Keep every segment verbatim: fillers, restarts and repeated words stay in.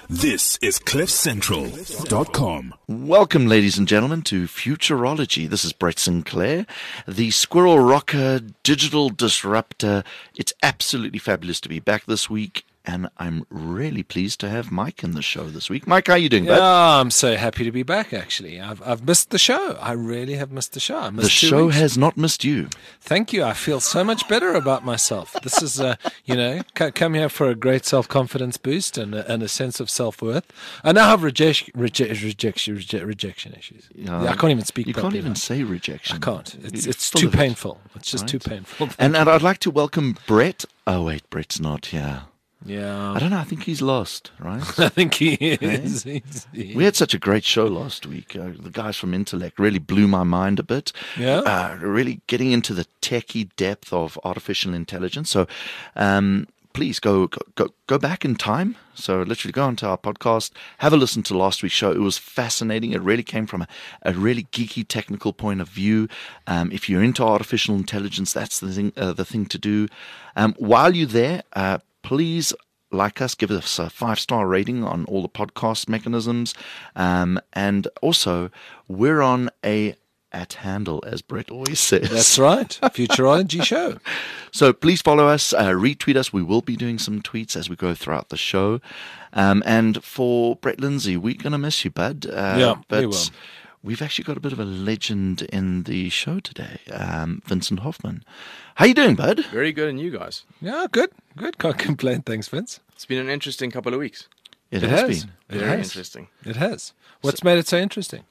This is cliff central dot com. Welcome, ladies and gentlemen, to Futurology. This is Brett Sinclair, the Squirrel Rocker, digital disruptor. It's absolutely fabulous to be back this week, and I'm really pleased to have Mike in the show this week. Mike, how are you doing, bud? Yeah, I'm so happy to be back, actually. I've I've missed the show. I really have missed the show. I missed The two show weeks. has not missed you. Thank you. I feel so much better about myself. This is, uh, you know, c- come here for a great self-confidence boost and a, and a sense of self-worth. I now have rejection, reje- rejection, reje- rejection issues. Yeah. Yeah, I can't even speak You properly can't even now. say rejection. I can't. It's, You're it's full too of it, painful. It's just right? too painful. And, and I'd like to welcome Brett. Oh, wait, Brett's not here. Yeah. I don't know. I think he's lost, right? I think he is. He's- he- We had such a great show last week. Uh, the guys from Intellect really blew my mind a bit. Yeah. Uh, really getting into the techie depth of artificial intelligence. So um, please go, go go go back in time. So literally go onto our podcast, have a listen to last week's show. It was fascinating. It really came from a, a really geeky technical point of view. Um, if you're into artificial intelligence, that's the thing, uh, the thing to do. Um, while you're there, uh, please like us, give us a five-star rating on all the podcast mechanisms. Um, and also, we're on a at handle, as Brett always says. That's right. Futurology show. So please follow us, uh, retweet us. We will be doing some tweets as we go throughout the show. Um, and for Brett Lindsay, we're going to miss you, bud. Uh, Yeah, but we will. We've actually got a bit of a legend in the show today, um, Vincent Hoffman. How you doing, bud? Very good, and you guys? Yeah, good. Good. Can't complain. Thanks, Vince. It's been an interesting couple of weeks. It, It has, has. been. It Very has. interesting. It has. What's made it so interesting?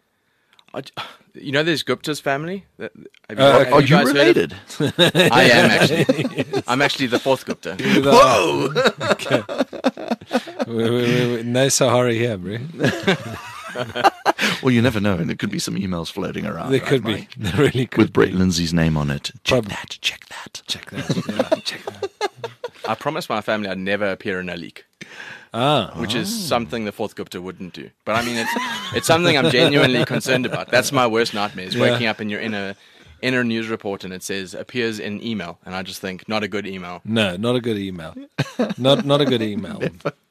I, you know, there's Gupta's family. That- Have you, Uh, have okay. Are you guys heard of- related? I am actually. I'm actually the fourth Gupta. Whoa! Okay. we, we, we, we, no Sahara here, bro. Well, you never know, and there could be some emails floating around. There right, could Mike? be. There really could With Brett be. Lindsay's name on it. Check Prob- that, check that. Check that. Yeah, check that. I promised my family I'd never appear in a leak, Ah. which is something the fourth Gupta wouldn't do. But I mean, it's it's something I'm genuinely concerned about. That's my worst nightmare: is Yeah. waking up and you're in a in a news report and it says appears in email, and I just think not a good email. No, not a good email. Not not a good email.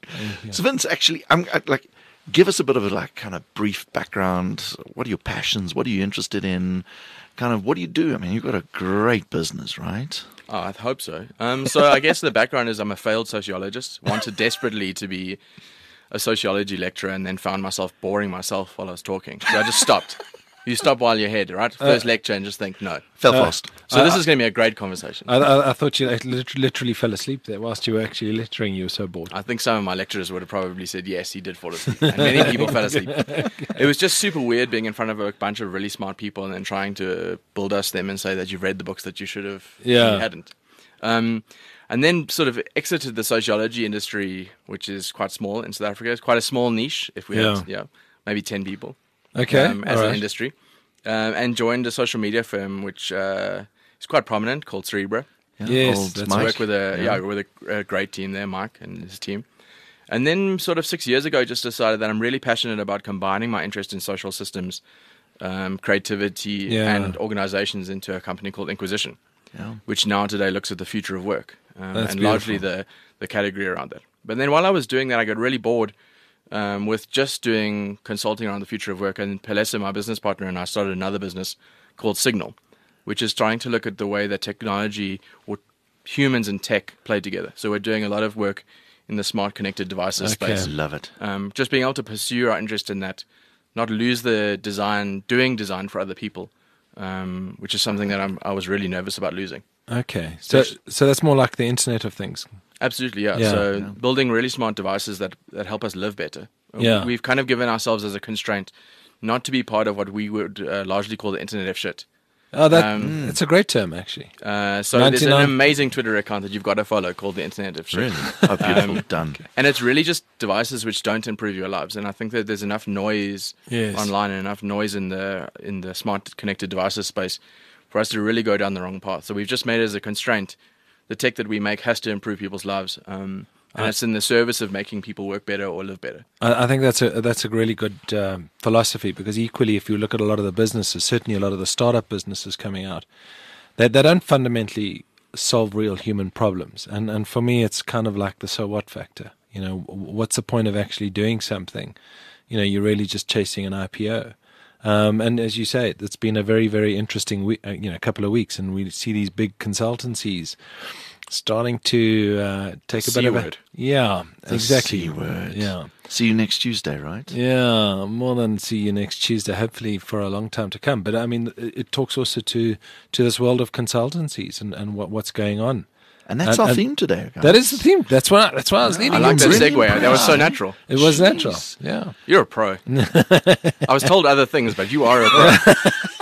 So Vince, actually, I'm I, like, give us a bit of a like kind of brief background. What are your passions? What are you interested in? Kind of what do you do? I mean, you've got a great business, right? Oh, I hope so. Um, so I guess the background is I'm a failed sociologist, wanted desperately to be a sociology lecturer, and then found myself boring myself while I was talking. So I just stopped. You stop while you're ahead, right? First lecture and just think, no. Fell Uh, fast. So this I- is going to be a great conversation. I, I, I thought you like, lit- literally fell asleep there whilst you were actually lecturing. You were so bored. I think some of my lecturers would have probably said, yes, he did fall asleep. And many people fell asleep. It was just super weird being in front of a bunch of really smart people and then trying to bull dust them and say that you've read the books that you should have Yeah. and you hadn't. Um, and then sort of exited the sociology industry, which is quite small in South Africa. It's quite a small niche, if we Yeah. had, yeah, maybe ten people Okay. um, as all an right. industry. Um, and joined a social media firm, which uh, is quite prominent, called Cerebra. Yes, old that's Mike. Work with a Yeah. yeah, with a, a great team there, Mike and his team. And then, sort of six years ago, just decided that I'm really passionate about combining my interest in social systems, um, creativity, Yeah. and organizations into a company called Inquisition, Yeah. which now today looks at the future of work um, That's and largely beautiful. the the category around that. But then, while I was doing that, I got really bored um, with just doing consulting around the future of work. And Pelesa, my business partner, and I started another business called Signal, which is trying to look at the way that technology or humans and tech play together. So we're doing a lot of work in the smart connected devices Okay. space. Love it. Um, just being able to pursue our interest in that, not lose the design, doing design for other people, um, which is something that I'm, I was really nervous about losing. Okay. So so that's more like the Internet of Things. Absolutely, yeah. Yeah. so Yeah. building really smart devices that, that help us live better. Yeah. We've kind of given ourselves as a constraint not to be part of what we would uh, largely call the Internet of shit. Oh, that Um, it's a great term actually. Uh, so there's an ninety-nine amazing Twitter account that you've got to follow called the Internet of Shit. Really? Oh, beautiful. Um, Done. And it's really just devices which don't improve your lives. And I think that there's enough noise Yes. online and enough noise in the in the smart connected devices space for us to really go down the wrong path. So we've just made it as a constraint. The tech that we make has to improve people's lives. Um, and I- it's in the service of making people work better or live better. I, I think that's a that's a really good um, philosophy, because equally, if you look at a lot of the businesses, certainly a lot of the startup businesses coming out, they they don't fundamentally solve real human problems, and and for me, it's kind of like the so what factor. You know, what's the point of actually doing something? You know, you're really just chasing an I P O. Um, and as you say, it's been a very, very interesting week, uh, you know, couple of weeks, and we see these big consultancies starting to uh, take a bit of a yeah, The exactly. C word. Yeah, See you next Tuesday, right? yeah, more than see you next Tuesday. Hopefully for a long time to come. But I mean, it, it talks also to to this world of consultancies and, and what what's going on. And that's And- our and theme today, guys. That is the theme. That's what I, that's why I was leading. I like into that it. segue. That was so natural. It was Jeez. natural. Yeah. You're a pro. I was told other things, but you are a pro.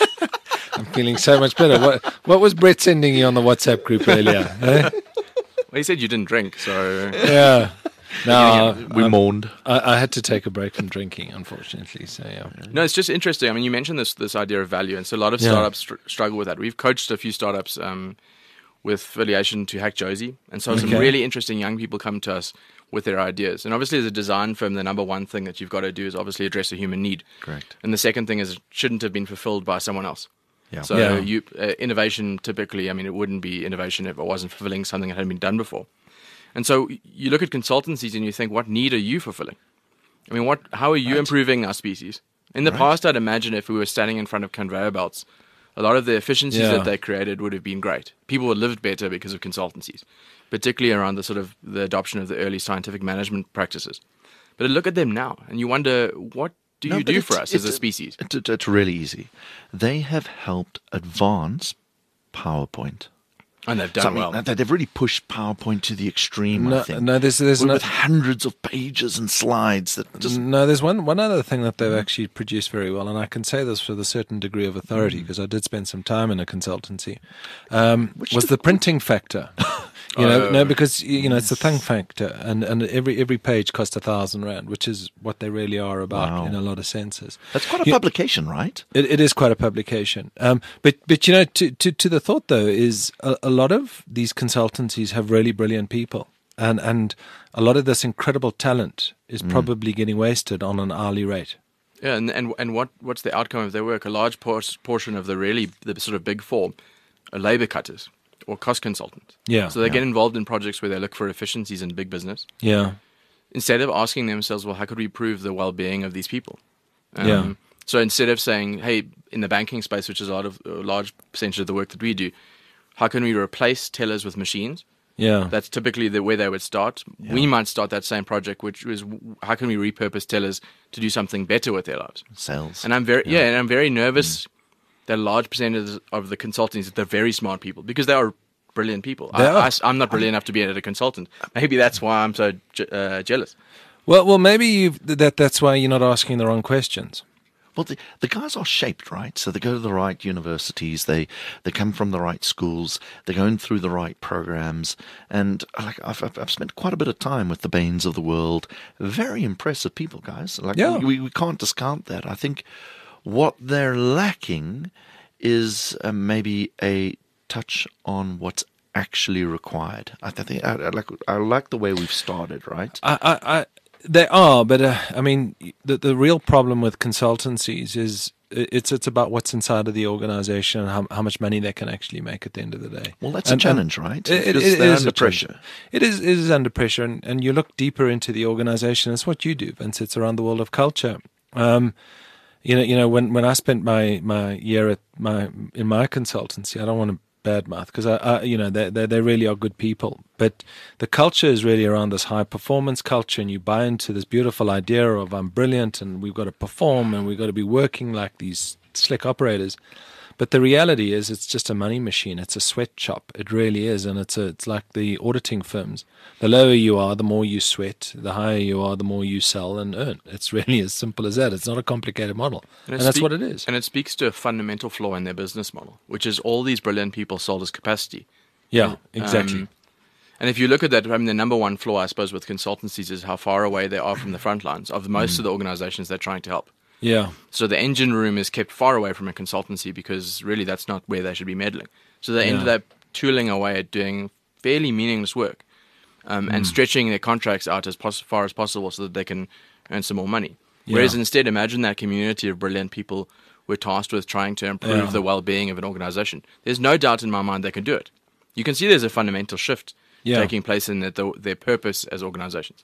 I'm feeling so much better. What what was Brett sending you on the WhatsApp group earlier? eh? Well, he said you didn't drink, so Yeah. No, we I, mourned. I, I had to take a break from drinking, unfortunately. So yeah. no, it's just interesting. I mean, you mentioned this this idea of value, and so a lot of Yeah. startups str- struggle with that. We've coached a few startups um, with affiliation to Hack Josie, and so some Okay. really interesting young people come to us with their ideas. And obviously, as a design firm, the number one thing that you've got to do is obviously address a human need. Correct. And the second thing is it shouldn't have been fulfilled by someone else. Yeah. So Yeah. you uh, innovation typically, I mean, it wouldn't be innovation if it wasn't fulfilling something that hadn't been done before. And so you look at consultancies and you think, what need are you fulfilling? I mean, what? How are you Right. improving our species? In the Right. past, I'd imagine if we were standing in front of conveyor belts, a lot of the efficiencies Yeah. that they created would have been great. People would have lived better because of consultancies, particularly around the sort of the adoption of the early scientific management practices. But look at them now, and you wonder, what do No, you but do it's- for us as a it's- species? It, it, it's really easy. They have helped advance PowerPoint. And they've done So, I mean, well. they- they've really pushed PowerPoint to the extreme, I No, think. no, there's there's with, no, with hundreds of pages and slides that just no, there's one one other thing that they've actually produced very well, and I can say this with a certain degree of authority because I did spend some time in a consultancy. Um, Which was did- the printing factor? You know, Oh. no, because you know it's the thing factor, and, and every every page cost a thousand rand, which is what they really are about Wow. in a lot of senses. that's quite a You- publication, right? It, it is quite a publication. Um, but, but you know, to, to, to the thought, though, is a, a lot of these consultancies have really brilliant people. And, and a lot of this incredible talent is probably getting wasted on an hourly rate. Yeah, and and and what what's the outcome of their work? A large por- portion of the really the sort of big four are labor cutters or cost consultants. Yeah. So they Yeah. get involved in projects where they look for efficiencies in big business Yeah. instead of asking themselves, well, how could we improve the well-being of these people? Yeah. So instead of saying, hey, in the banking space, which is a lot of a large percentage of the work that we do, how can we replace tellers with machines? Yeah. That's typically the way they would start. We might start that same project, which is how can we repurpose tellers to do something better with their lives? Sales. And I'm very yeah, and I'm very nervous that a large percentage of the consultants they're very smart people because they are brilliant people. They are. I, I, am not brilliant enough to be a consultant. Maybe that's why I'm so je- uh, jealous. Well, well, maybe you've, that that's why you're not asking the wrong questions. Well, the, the guys are shaped, right? So they go to the right universities, they they come from the right schools, they're going through the right programs, and like I've, I've I've spent quite a bit of time with the Bains of the world. Very impressive people, guys. Like Yeah. we we can't discount that. I think what they're lacking is uh, maybe a touch on what's actually required. I think I, I like I like the way we've started, right? I, I, I they are, but uh, I mean, the the real problem with consultancies is it's it's about what's inside of the organization and how how much money they can actually make at the end of the day. Well, that's And- a challenge, right? It, it, Because it they're is under a challenge. pressure. It is it is under pressure, and, and you look deeper into the organization. It's what you do, Vince. It's around the world of culture. Um, you know, you know, when, when I spent my, my year at my in my consultancy, I don't want to badmouth because I, I, you know, they, they they really are good people. But the culture is really around this high performance culture, and you buy into this beautiful idea of I'm brilliant and we've got to perform and we've got to be working like these slick operators. But the reality is, it's just a money machine. It's a sweatshop. It really is, and it's a, it's like the auditing firms. The lower you are, the more you sweat. The higher you are, the more you sell and earn. It's really as simple as that. It's not a complicated model, and, it that's speak- what it is. And it speaks to a fundamental flaw in their business model, which is all these brilliant people sold as capacity. Yeah, exactly. Um, and if you look at that, I mean, the number one flaw, I suppose, with consultancies is how far away they are from the front lines of most Mm. of the organizations they're trying to help. yeah, So the engine room is kept far away from a consultancy because really that's not where they should be meddling. So they ended Yeah. up tooling away at doing fairly meaningless work um, Mm. and stretching their contracts out as pos- far as possible so that they can earn some more money. Whereas Yeah. instead, imagine that community of brilliant people were tasked with trying to improve Yeah. the well-being of an organization. There's no doubt in my mind they can do it. You can see there's a fundamental shift Yeah. taking place in the, the, their purpose as organizations.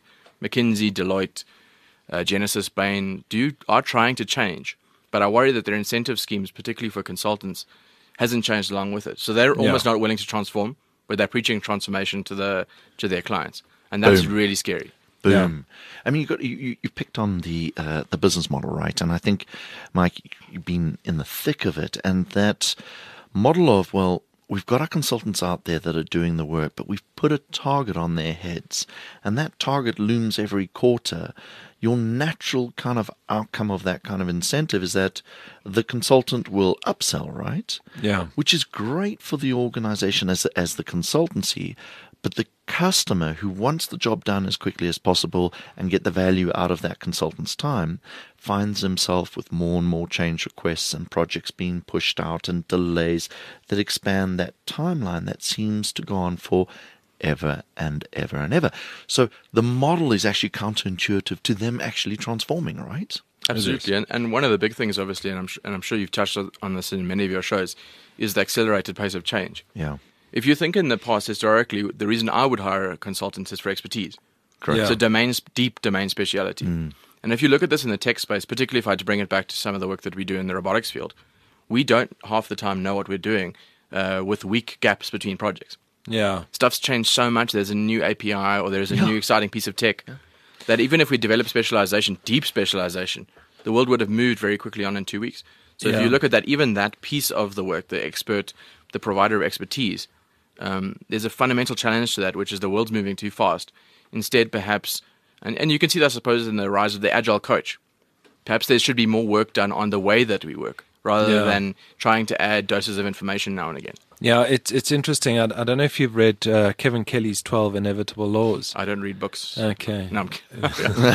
McKinsey, Deloitte, uh, Genesis, Bain, do are trying to change. But I worry that their incentive schemes, particularly for consultants, hasn't changed along with it. So they're almost Yeah. not willing to transform, but they're preaching transformation to the to their clients, and that's Boom. really scary. Boom. I mean, you got you, you you picked on the uh, the business model, right? And I think, Mike, you've been in the thick of it, and that model of, well, we've got our consultants out there that are doing the work, but we've put a target on their heads, and that target looms every quarter. Your natural kind of outcome of that kind of incentive is that the consultant will upsell, right? Yeah. Which is great for the organization as as the consultancy, but the customer who wants the job done as quickly as possible and get the value out of that consultant's time finds himself with more and more change requests and projects being pushed out and delays that expand that timeline that seems to go on for ever and ever and ever. So the model is actually counterintuitive to them actually transforming, right? Absolutely, and, and one of the big things, obviously, and I'm, sh- and I'm sure you've touched on this in many of your shows, is the accelerated pace of change. Yeah. If you think in the past, historically, the reason I would hire a consultant is for expertise. Correct. Yeah. So domain, deep domain speciality. Mm. And if you look at this in the tech space, particularly if I had to bring it back to some of the work that we do in the robotics field, we don't half the time know what we're doing uh, with weak gaps between projects. Yeah. Stuff's changed so much. There's a new A P I or there's a Yeah. new exciting piece of tech that even if we develop specialization, deep specialization, the world would have moved very quickly on in two weeks. So Yeah. if you look at that, even that piece of the work, the expert, the provider of expertise, um, there's a fundamental challenge to that, which is the world's moving too fast. Instead, perhaps, and, and you can see that, I suppose, in the rise of the agile coach. Perhaps there should be more work done on the way that we work rather Yeah. than trying to add doses of information now and again. Yeah, it's it's interesting. I, I don't know if you've read uh, Kevin Kelly's twelve Inevitable Laws. I don't read books. Okay. No, I'm kidding.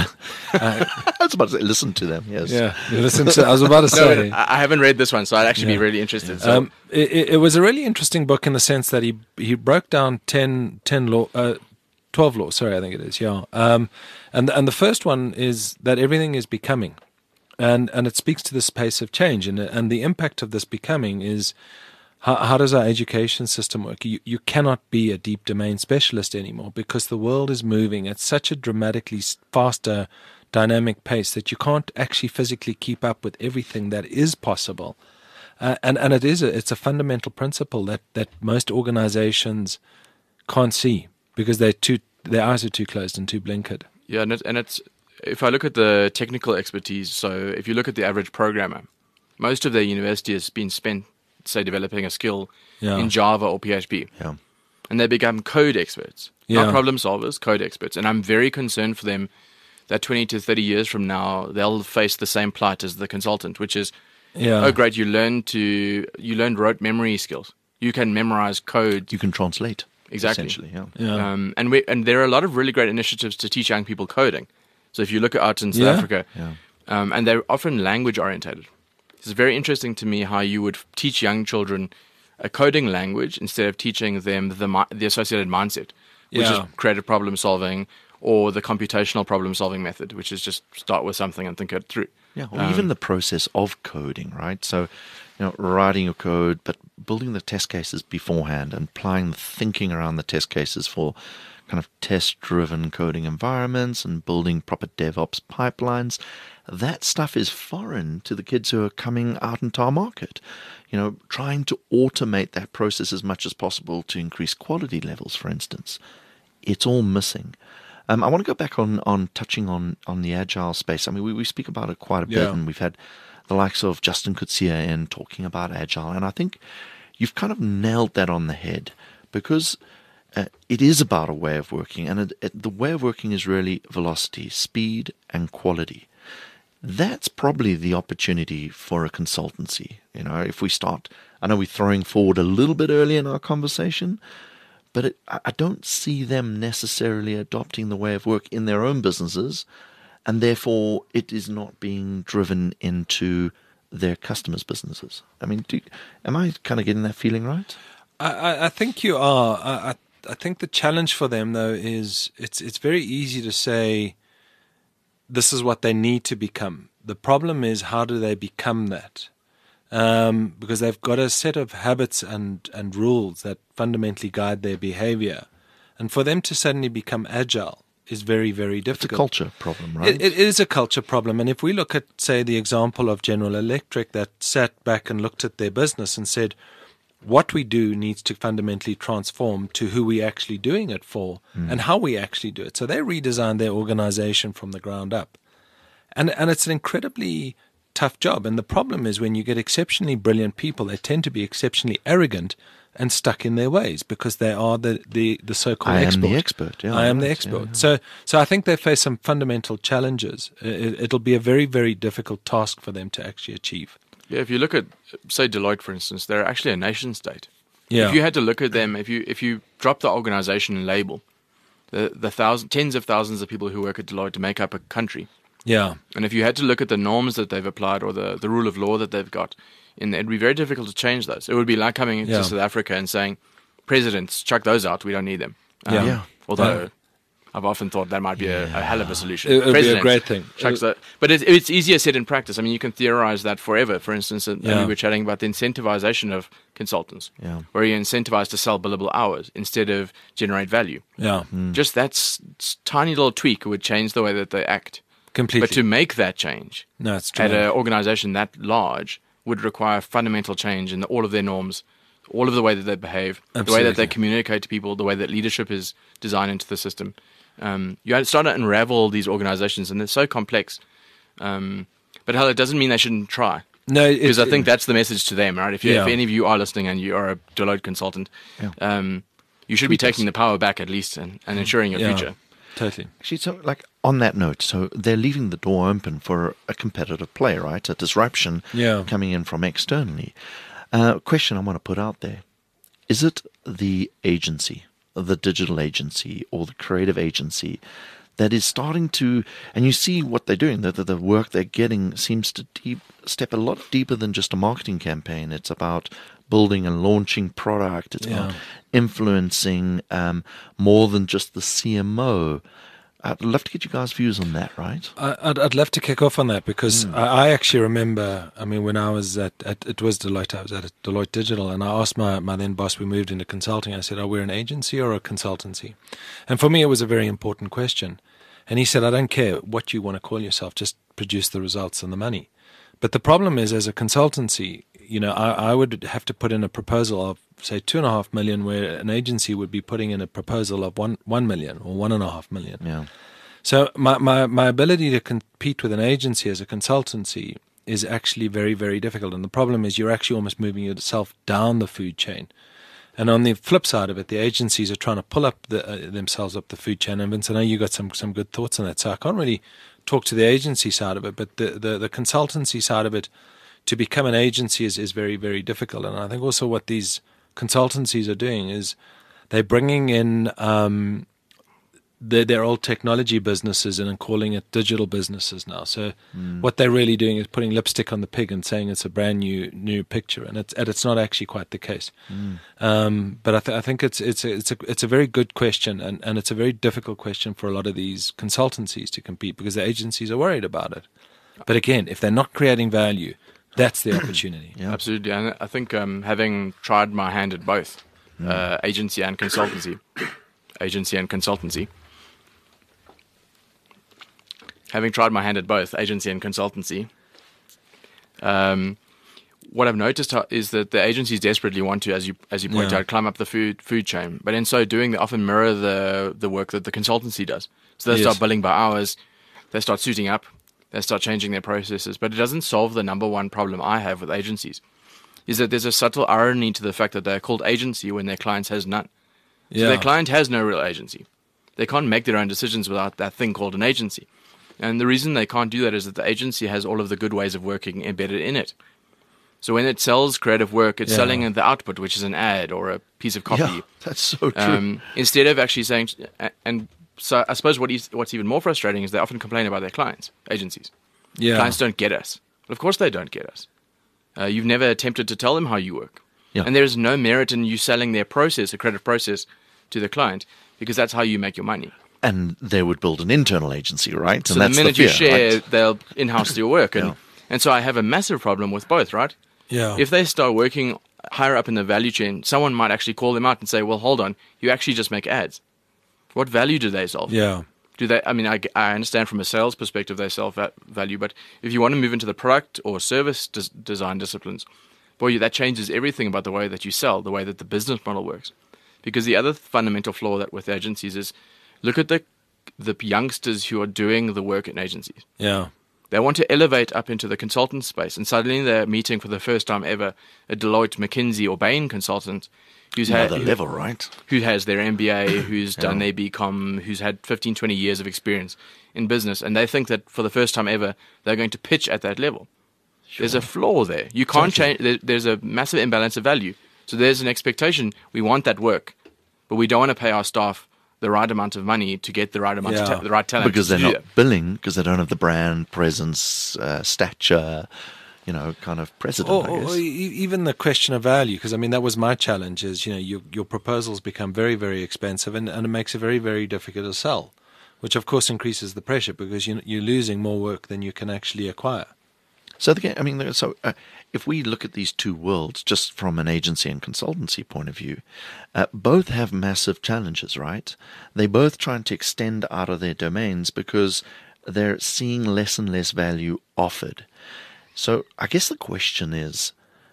I was about to say, listen to them, yes. Yeah, you listen to. I was about to say. No, I I haven't read this one, so I'd actually Yeah. be really interested. So, Um, it, it it was a really interesting book in the sense that he he broke down ten, ten law, uh, twelve laws. Sorry, I think it is. Yeah. Um, and and the first one is that everything is becoming, and and it speaks to this pace of change, and and the impact of this becoming is. How, how does our education system work? You, you cannot be a deep domain specialist anymore because the world is moving at such a dramatically faster, dynamic pace that you can't actually physically keep up with everything that is possible. Uh, and and it is a, it's a fundamental principle that, that most organizations can't see because they're too their eyes are too closed and too blinkered. yeah, and, it, and it's if I look at the technical expertise, so if you look at the average programmer, most of their university has been spent, say, developing a skill Yeah. in Java or P H P. Yeah. And they become code experts, Yeah. not problem solvers, code experts. And I'm very concerned for them that twenty to thirty years from now, they'll face the same plight as the consultant, which is, Yeah. oh, great, you learn to, you learned rote memory skills. You can memorize code. You can translate. Exactly. Essentially, yeah. Yeah. Um, and we, and there are a lot of really great initiatives to teach young people coding. So if you look at out in South Yeah. Africa, Yeah. um, and they're often language orientated. It's very interesting to me how you would teach young children a coding language instead of teaching them the mi- the associated mindset, which Yeah. is creative problem solving or the computational problem solving method, which is just start with something and think it through. Yeah, or even the process of coding, right? So, you know, writing your code, but building the test cases beforehand and applying the thinking around the test cases for kind of test-driven coding environments and building proper DevOps pipelines. That stuff is foreign to the kids who are coming out into our market. You know, trying to automate that process as much as possible to increase quality levels, for instance. It's all missing. Um, I want to go back on, on touching on, on the agile space. I mean, we, we speak about it quite a bit, Yeah. and we've had the likes of Justin Kutsia in talking about agile, and I think you've kind of nailed that on the head because uh, it is about a way of working, and it, it, the way of working is really velocity, speed, and quality. That's probably the opportunity for a consultancy. You know, if we start, I know we're throwing forward a little bit early in our conversation, but it, I don't see them necessarily adopting the way of work in their own businesses, and therefore it is not being driven into their customers' businesses. I mean, do, am I kind of getting that feeling right? I, I, I think you are. I, I I think the challenge for them though is it's it's very easy to say this is what they need to become. The problem is how do they become that? Um, because they've got a set of habits and, and rules that fundamentally guide their behavior. And for them to suddenly become agile is very, very It's a difficult. culture problem, right? It, it is a culture problem. And if we look at, say, the example of General Electric that sat back and looked at their business and said, what we do needs to fundamentally transform to who we're actually doing it for Mm. and how we actually do it. So they redesigned their organization from the ground up. And and it's an incredibly tough job. And the problem is when you get exceptionally brilliant people, they tend to be exceptionally arrogant and stuck in their ways because they are the, the, the so-called I am expert. the expert. Yeah, I am the right, expert. yeah, yeah. So so I think they face some fundamental challenges. It, it'll be a very, very difficult task for them to actually achieve. Yeah, if you look at, say, Deloitte, for instance, they're actually a nation state. Yeah. If you had to look at them, if you if you drop the organization label, the the thousand, tens of thousands of people who work at Deloitte to make up a country, Yeah. and if you had to look at the norms that they've applied or the, the rule of law that they've got, in it'd be very difficult to change those. It would be like coming into Yeah. South Africa and saying, presidents, chuck those out, we don't need them. Um, Yeah. Yeah. Although Yeah. I've often thought that might be a, a hell of a solution. It would be a Presidents, great thing. chucks that. But it, it's easier said in practice. I mean, you can theorize that forever. For instance, uh, Yeah. we were chatting about the incentivization of consultants, Yeah. where you're incentivized to sell billable hours instead of generate value. Yeah. Just that s- s- tiny little tweak would change the way that they act. Completely. But to make that change no, it's true. at an organization that large would require fundamental change in the, all of their norms, all of the way that they behave, the way that they Absolutely. communicate to people, the way that leadership is designed into the system. Um, you start to unravel these organizations, and they're so complex. Um, but hell, it doesn't mean they shouldn't try. No, it- Because I think that's the message to them, right? If, you, Yeah. if any of you are listening and you are a Deloitte consultant, Yeah. um, you should be taking the power back at least and, and ensuring your yeah, future. Totally. Actually, so like on that note, so they're leaving the door open for a competitive play, right? A disruption Yeah. coming in from externally. Uh, question I want to put out there: is it the agency, the digital agency, or the creative agency that is starting to? And you see what they're doing. The the, the work they're getting seems to deep, step a lot deeper than just a marketing campaign. It's about building and launching product. It's about Yeah. influencing um, more than just the C M O. I'd love to get you guys' views on that, right? I- I'd, I'd love to kick off on that because I, I actually remember, I mean, when I was at, at, it was Deloitte, I was at Deloitte Digital, and I asked my, my then boss, we moved into consulting, I said, are we an agency or a consultancy? And for me, it was a very important question. And he said, I don't care what you want to call yourself, just produce the results and the money. But the problem is, as a consultancy, you know, I, I would have to put in a proposal of, say, two and a half million, where an agency would be putting in a proposal of one one million or one and a half million. Yeah. So my, my, my ability to compete with an agency as a consultancy is actually very, very difficult. And the problem is you're actually almost moving yourself down the food chain. And on the flip side of it, the agencies are trying to pull up the, uh, themselves up the food chain. And Vince, I know you got some, some good thoughts on that. So I can't really talk to the agency side of it, but the, the, the consultancy side of it, to become an agency is, is very, very difficult. And I think also what these consultancies are doing is they're bringing in um, their, their old technology businesses and calling it digital businesses now. So what they're really doing is putting lipstick on the pig and saying it's a brand new new picture, and it's and it's not actually quite the case. Um, but I, th- I think it's it's a, it's a it's a very good question, and, and it's a very difficult question for a lot of these consultancies to compete because the agencies are worried about it. But again, if they're not creating value, that's the opportunity. Yeah. Absolutely. And I think um, having tried my hand at both, uh, agency and consultancy, agency and consultancy, having tried my hand at both agency and consultancy, um, what I've noticed ho- is that the agencies desperately want to, as you as you point Yeah. out, climb up the food food chain. But in so doing, they often mirror the the work that the consultancy does. So they Yes. start billing by hours, they start suiting up, they start changing their processes. But it doesn't solve the number one problem I have with agencies, is that there's a subtle irony to the fact that they're called agency when their clients has none. So their client has no real agency. They can't make their own decisions without that thing called an agency. And the reason they can't do that is that the agency has all of the good ways of working embedded in it. So when it sells creative work, it's Yeah. selling the output, which is an ad or a piece of copy. Yeah, that's so true. Um, instead of actually saying, and so I suppose what is, what's even more frustrating is they often complain about their clients, agencies. yeah. Clients don't get us. Well, of course they don't get us. Uh, you've never attempted to tell them how you work. Yeah. And there's no merit in you selling their process, a creative process, to the client, because that's how you make your money. And they would build an internal agency, right? So and that's the minute fear, you share, right? they'll in-house your work. And, Yeah. and so I have a massive problem with both, right? yeah. If they start working higher up in the value chain, someone might actually call them out and say, well, hold on, you actually just make ads. What value do they solve? yeah. Do they? I mean, I, I understand from a sales perspective they sell va- value, but if you want to move into the product or service des- design disciplines, boy, that changes everything about the way that you sell, the way that the business model works. Because the other fundamental flaw that with agencies is, look at the the youngsters who are doing the work in agencies. Yeah. They want to elevate up into the consultant space, and suddenly they're meeting for the first time ever a Deloitte, McKinsey, or Bain consultant who's had Another level, right? who has their M B A, who's done their B Com, who's had fifteen, twenty years of experience in business, and they think that for the first time ever, they're going to pitch at that level. Sure. There's a flaw there. You can't Totally. change. There, there's a massive imbalance of value. So there's an expectation. We want that work, but we don't want to pay our staff the right amount of money to get the right amount Yeah. of ta- the right talent. Because to they're do not that. billing, because they don't have the brand, presence, uh, stature, you know, kind of precedent, Or, I or guess. e- even the question of value, because I mean that was my challenge. Is you know your your proposals become very very expensive, and, and it makes it very very difficult to sell, which of course increases the pressure because you you're losing more work than you can actually acquire. So, the, I mean, so uh, if we look at these two worlds just from an agency and consultancy point of view, uh, both have massive challenges, right? They both trying to extend out of their domains because they're seeing less and less value offered. So, I guess the question is,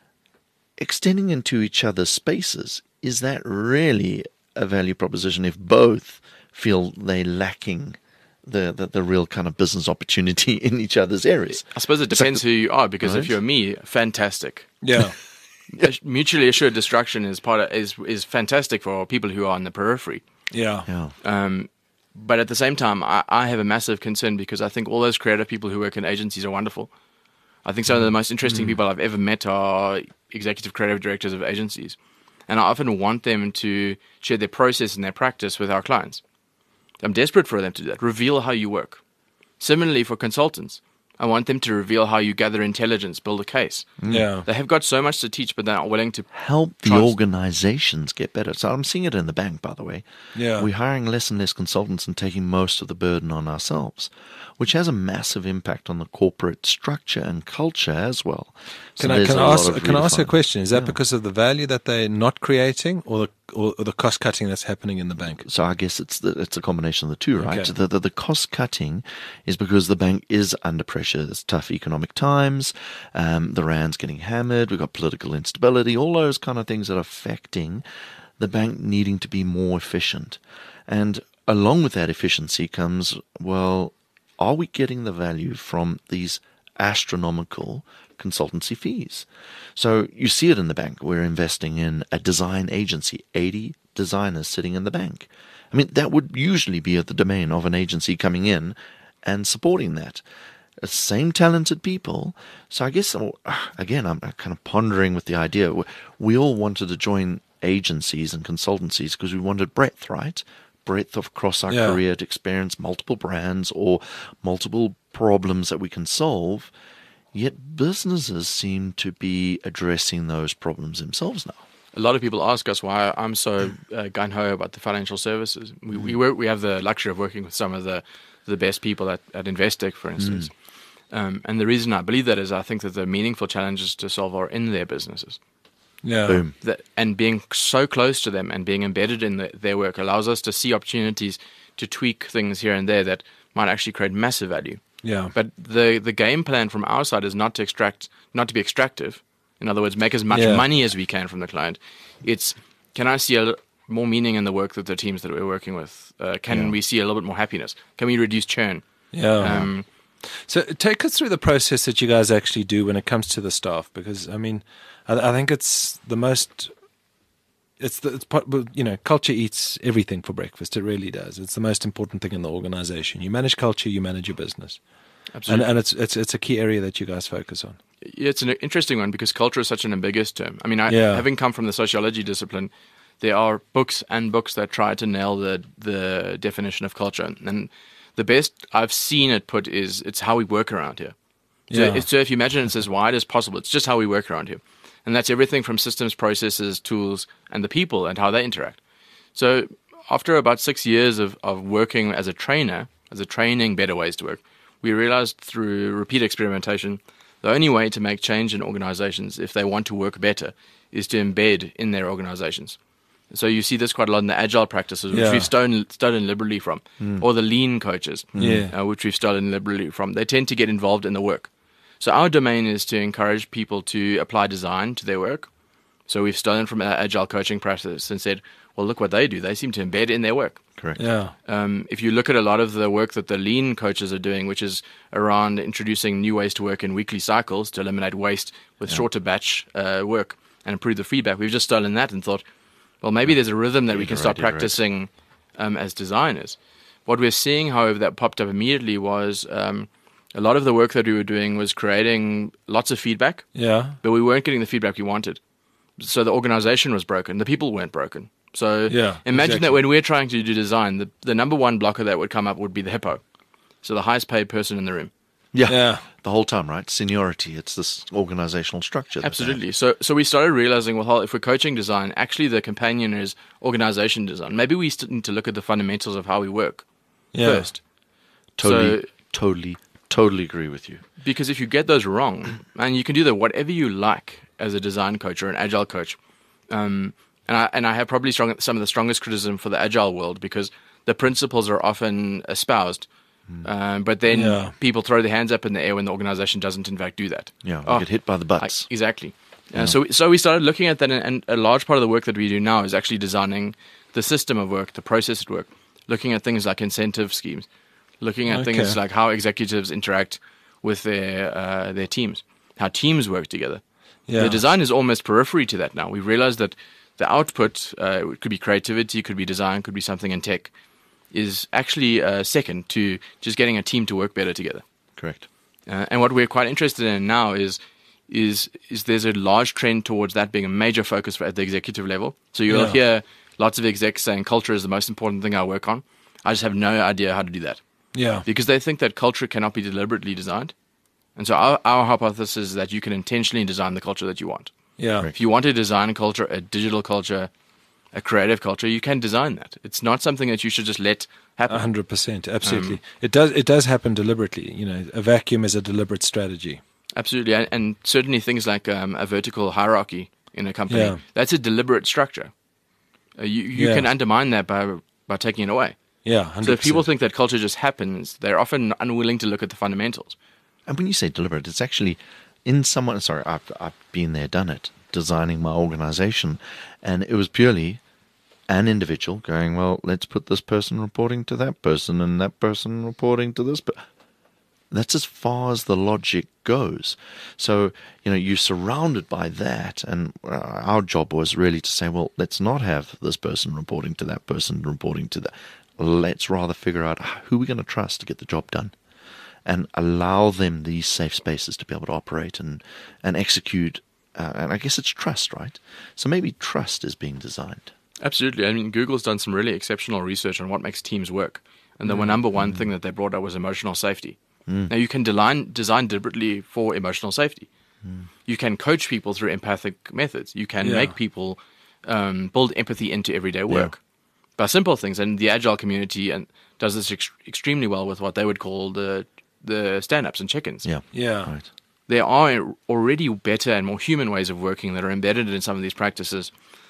extending into each other's spaces, is that really a value proposition if both feel they're lacking the, the, the real kind of business opportunity in each other's areas? I suppose it depends who you are, because Right. if you're me, fantastic. Yeah. Mutually assured destruction is part of, is is fantastic for people who are on the periphery. Yeah. Yeah. Um, but at the same time, I, I have a massive concern because I think all those creative people who work in agencies are wonderful. I think some of the most interesting people I've ever met are executive creative directors of agencies. And I often want them to share their process and their practice with our clients. I'm desperate for them to do that. Reveal how you work. Similarly, for consultants, I want them to reveal how you gather intelligence, build a case. Yeah. They have got so much to teach, but they're not willing to. Help the Trans- organizations get better. So I'm seeing it in the bank, by the way. Yeah. We're hiring less and less consultants and taking most of the burden on ourselves, which has a massive impact on the corporate structure and culture as well. So Can I there's can a I lot ask of can I ask a redefining. question? Is that Yeah. because of the value that they're not creating, or the or, or the cost cutting that's happening in the bank? So I guess it's the, it's a combination of the two, right? Okay. The, the the cost cutting is because the bank is under pressure. It's tough economic times. Um, the rand's getting hammered. We've got political instability. All those kind of things that are affecting the bank needing to be more efficient. And along with that efficiency comes, well, are we getting the value from these astronomical consultancy fees? So you see it in the bank. We're investing in a design agency, eighty designers sitting in the bank. I mean, that would usually be at the domain of an agency coming in and supporting that. Uh, Same talented people. So I guess, uh, again, I'm kind of pondering with the idea. We- We all wanted to join agencies and consultancies because we wanted breadth, right? Breadth of across our Yeah. career to experience multiple brands or multiple problems that we can solve. Yet businesses seem to be addressing those problems themselves now. A lot of people ask us why I'm so uh, gun ho about the financial services. We we work, we have the luxury of working with some of the the best people at, at Investec, for instance. Um, and the reason I believe that is I think that the meaningful challenges to solve are in their businesses. Yeah. Boom. That, and being so close to them and being embedded in the, their work allows us to see opportunities to tweak things here and there that might actually create massive value. Yeah. But the the game plan from our side is not to extract, not to be extractive. In other words, make as much Yeah. money as we can from the client. It's, can I see a li- more meaning in the work that the teams that we're working with? Uh, can Yeah. we see a little bit more happiness? Can we reduce churn? Yeah. Um, So take us through the process that you guys actually do when it comes to the staff, because I mean, I, I think it's the most. It's the it's, part- well, you know, culture eats everything for breakfast. It really does. It's the most important thing in the organization. You manage culture, you manage your business, and absolutely. and it's it's it's a key area that you guys focus on. Yeah, it's an interesting one because culture is such an ambiguous term. I mean, I, Yeah. having come from the sociology discipline, there are books and books that try to nail the the definition of culture. And the best I've seen it put is it's how we work around here. So, Yeah. it's, so if you imagine it's as wide as possible, it's just how we work around here. And that's everything from systems, processes, tools, and the people and how they interact. So after about six years of, of working as a trainer, as a training better ways to work, we realized through repeat experimentation, the only way to make change in organizations if they want to work better is to embed in their organizations. So you see this quite a lot in the agile practices, which Yeah. we've stolen, stolen liberally from, or the lean coaches, Yeah. uh, which we've stolen liberally from. They tend to get involved in the work. So our domain is to encourage people to apply design to their work. So we've stolen from our agile coaching practice and said, well, look what they do. They seem to embed in their work. Correct. Yeah. Um, if you look at a lot of the work that the lean coaches are doing, which is around introducing new ways to work in weekly cycles to eliminate waste with shorter batch uh, work and improve the feedback, we've just stolen that and thought, well, maybe there's a rhythm that we can start Iterate, iterate. practicing um, as designers. What we're seeing, however, that popped up immediately was um, a lot of the work that we were doing was creating lots of feedback, Yeah. but we weren't getting the feedback we wanted. So the organization was broken. The people weren't broken. So Yeah, imagine exactly. that when we're trying to do design, the, the number one blocker that would come up would be the hippo. So the highest paid person in the room. Yeah. Yeah. The whole time, right? Seniority. It's this organizational structure. that they have. Absolutely. So so we started realizing, well, if we're coaching design, actually the companion is organization design. Maybe we still need to look at the fundamentals of how we work Yeah. first. Totally, So- totally, totally agree with you. Because if you get those wrong, and you can do that whatever you like as a design coach or an agile coach, um, and I and I have probably strong, some of the strongest criticism for the agile world because the principles are often espoused, um, but then Yeah. people throw their hands up in the air when the organization doesn't in fact do that. Yeah. Oh, You get hit by the I- butts. exactly. Uh, so so we started looking at that, and, and a large part of the work that we do now is actually designing the system of work, the process at work, looking at things like incentive schemes, looking at things Okay. like how executives interact with their uh, their teams, how teams work together. Yeah. The design is almost periphery to that now. We've realized that the output, uh, it could be creativity, could be design, could be something in tech, is actually uh, second to just getting a team to work better together. Correct. Uh, and what we're quite interested in now is is is there's a large trend towards that being a major focus for, at the executive level. So you'll Yeah. hear lots of execs saying culture is the most important thing I work on. I just have no idea how to do that Yeah. because they think that culture cannot be deliberately designed. And so our, our hypothesis is that you can intentionally design the culture that you want. Yeah. Correct. If you want to design a culture, a digital culture, a creative culture, you can design that. It's not something that you should just let happen. A hundred percent. Absolutely. Um, it does. It does happen deliberately. You know, a vacuum is a deliberate strategy. Absolutely, and, and certainly things like um, a vertical hierarchy in a company, Yeah. that's a deliberate structure. Uh, you you Yeah. can undermine that by by taking it away. Yeah. Hundred So if people percent. think that culture just happens, they're often unwilling to look at the fundamentals. And when you say deliberate, it's actually in someone. Sorry, I've I've been there, done it, designing my organization, and it was purely an individual going, well, let's put this person reporting to that person, and that person reporting to this. But that's as far as the logic goes. So you know, you're surrounded by that, and uh, our job was really to say, well, let's not have this person reporting to that person, reporting to that. Let's rather figure out who we're going to trust to get the job done, and allow them these safe spaces to be able to operate and, and execute. Uh, and I guess it's trust, right? So maybe trust is being designed. Absolutely. I mean, Google's done some really exceptional research on what makes teams work. And the number one thing that they brought up was emotional safety. Now, you can design, design deliberately for emotional safety. You can coach people through empathic methods. You can Yeah. make people um, build empathy into everyday work by simple things. And the Agile community and does this ex- extremely well with what they would call the the stand-ups and check-ins. Yeah. Yeah. Right. There are already better and more human ways of working that are embedded in some of these practices.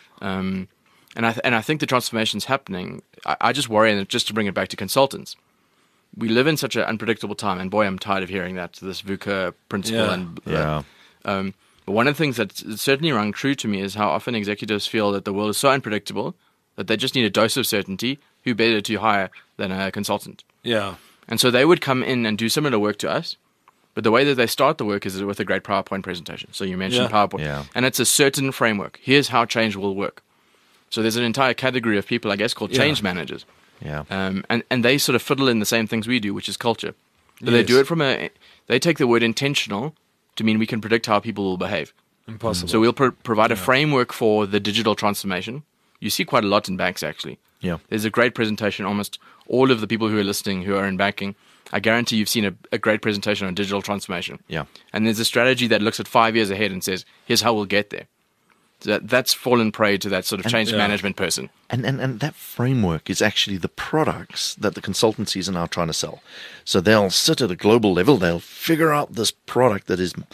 Um, and I th- and I think the transformation's happening. I, I just worry, and just to bring it back to consultants, we live in such an unpredictable time, and boy, I'm tired of hearing that, this VUCA principle. Yeah. And uh, Yeah. um, but one of the things that's certainly rung true to me is how often executives feel that the world is so unpredictable that they just need a dose of certainty. Who better to hire than a consultant? Yeah. And so they would come in and do similar work to us, but the way that they start the work is with a great PowerPoint presentation. So you mentioned Yeah. PowerPoint. Yeah. And it's a certain framework. Here's how change will work. So there's an entire category of people, I guess, called Yeah. change managers. Yeah. Um, and, and they sort of fiddle in the same things we do, which is culture. But they Yes. do it from a, they take the word intentional to mean we can predict how people will behave. Impossible. So we'll pro- provide a framework for the digital transformation. You see quite a lot in banks, actually. Yeah. There's a great presentation. Almost all of the people who are listening who are in banking, I guarantee you've seen a, a great presentation on digital transformation. Yeah. And there's a strategy that looks at five years ahead and says, here's how we'll get there. So that, that's fallen prey to that sort of change yeah. management person. And, and and that framework is actually the products that the consultancies are now trying to sell. So they'll sit at a global level, they'll figure out this product that is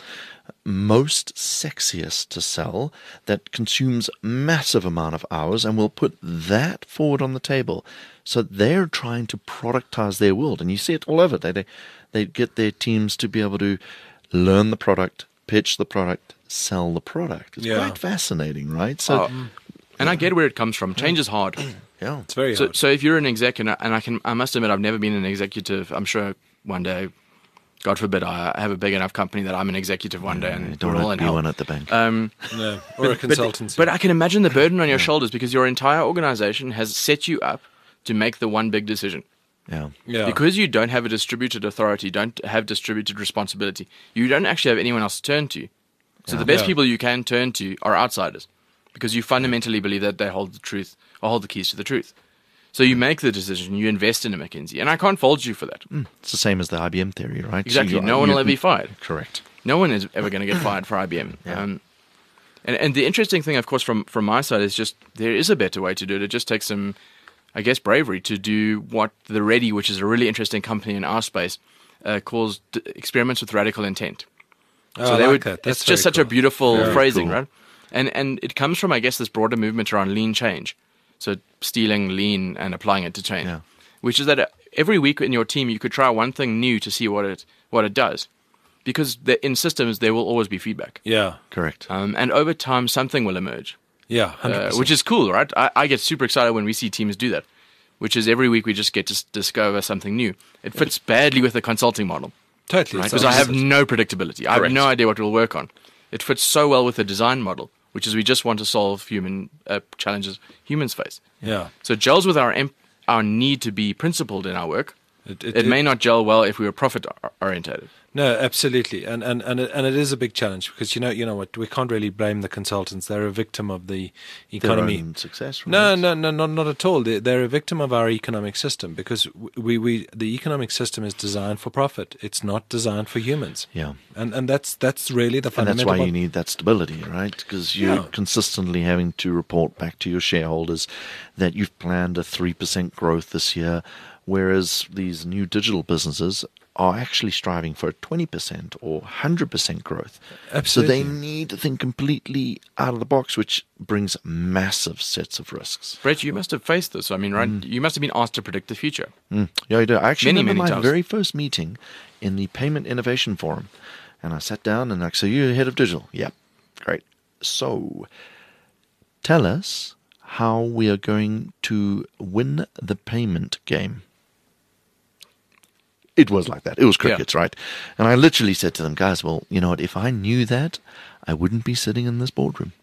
most sexiest to sell, that consumes massive amount of hours, and will put that forward on the table. So they're trying to productize their world, and you see it all over. They they, they get their teams to be able to learn the product, pitch the product, sell the product. It's Yeah. quite fascinating, right? So Oh, and I get where it comes from. Change is hard. yeah, It's very So, hard. so if you're an exec, and I, and I can, I must admit, I've never been an executive. I'm sure one day, God forbid, I have a big enough company that I'm an executive one day, you and don't we're all want in to be hell. one at the bank. Um, no. Or a but- consultancy. But I can imagine the burden on your shoulders because your entire organization has set you up to make the one big decision. yeah, yeah. Because you don't have a distributed authority, don't have distributed responsibility, you don't actually have anyone else to turn to. So the best Yeah. people you can turn to are outsiders because you fundamentally believe that they hold the truth or hold the keys to the truth. So you make the decision, you invest in a McKinsey, and I can't fault you for that. it's the same as the I B M theory, right? So Exactly. you- No one you- will ever be fired. Correct. No one is ever going to get fired for I B M. Yeah. Um, and, and the interesting thing, of course, from, from my side is just there is a better way to do it. It just takes some, I guess, bravery to do what the Ready, which is a really interesting company in our space, uh, calls d- experiments with radical intent. Oh, So I they like would. that. That's It's just very such a cool. beautiful Very phrasing, cool. right? And and it comes from, I guess, this broader movement around lean change. So stealing lean and applying it to change, Yeah. which is that uh, every week in your team you could try one thing new to see what it what it does, because the, in systems there will always be feedback, Yeah. Correct. um, and over time something will emerge, Yeah. one hundred uh, percent. which is cool, right? I, I get super excited when we see teams do that, which is every week we just get to s- discover something new. It fits badly with the consulting model. Totally. Right? It's Because I have opposite. no predictability. I have Correct. no idea what we'll work on. It fits so well with the design model, which is we just want to solve human uh, challenges humans face. Yeah. So it gels with our em- our need to be principled in our work. It, It, may not gel well if we were profit or- orientated. No, absolutely, and and and it, and it is a big challenge because you know you know what, we can't really blame the consultants. They're a victim of the Their economy. own success, right? No, no, no, not not at all. They're, they're a victim of our economic system because we, we the economic system is designed for profit. It's not designed for humans. Yeah. And and that's that's really the And fundamental. that's why you one. need that stability, right? Because you're Yeah. consistently having to report back to your shareholders that you've planned a three percent growth this year, whereas these new digital businesses are actually striving for a twenty percent or one hundred percent growth. Absolutely. So they need to think completely out of the box, which brings massive sets of risks. Brett, you must have faced this. I mean, right? You must have been asked to predict the future. Mm. Yeah, I do. I actually Many, remember many my times. very first meeting in the Payment Innovation Forum. And I sat down and like, so you're head of digital? Yep. Great. So tell us how we are going to win the payment game. It was like that. It was crickets, right? And I literally said to them, guys, well, you know what? If I knew that, I wouldn't be sitting in this boardroom.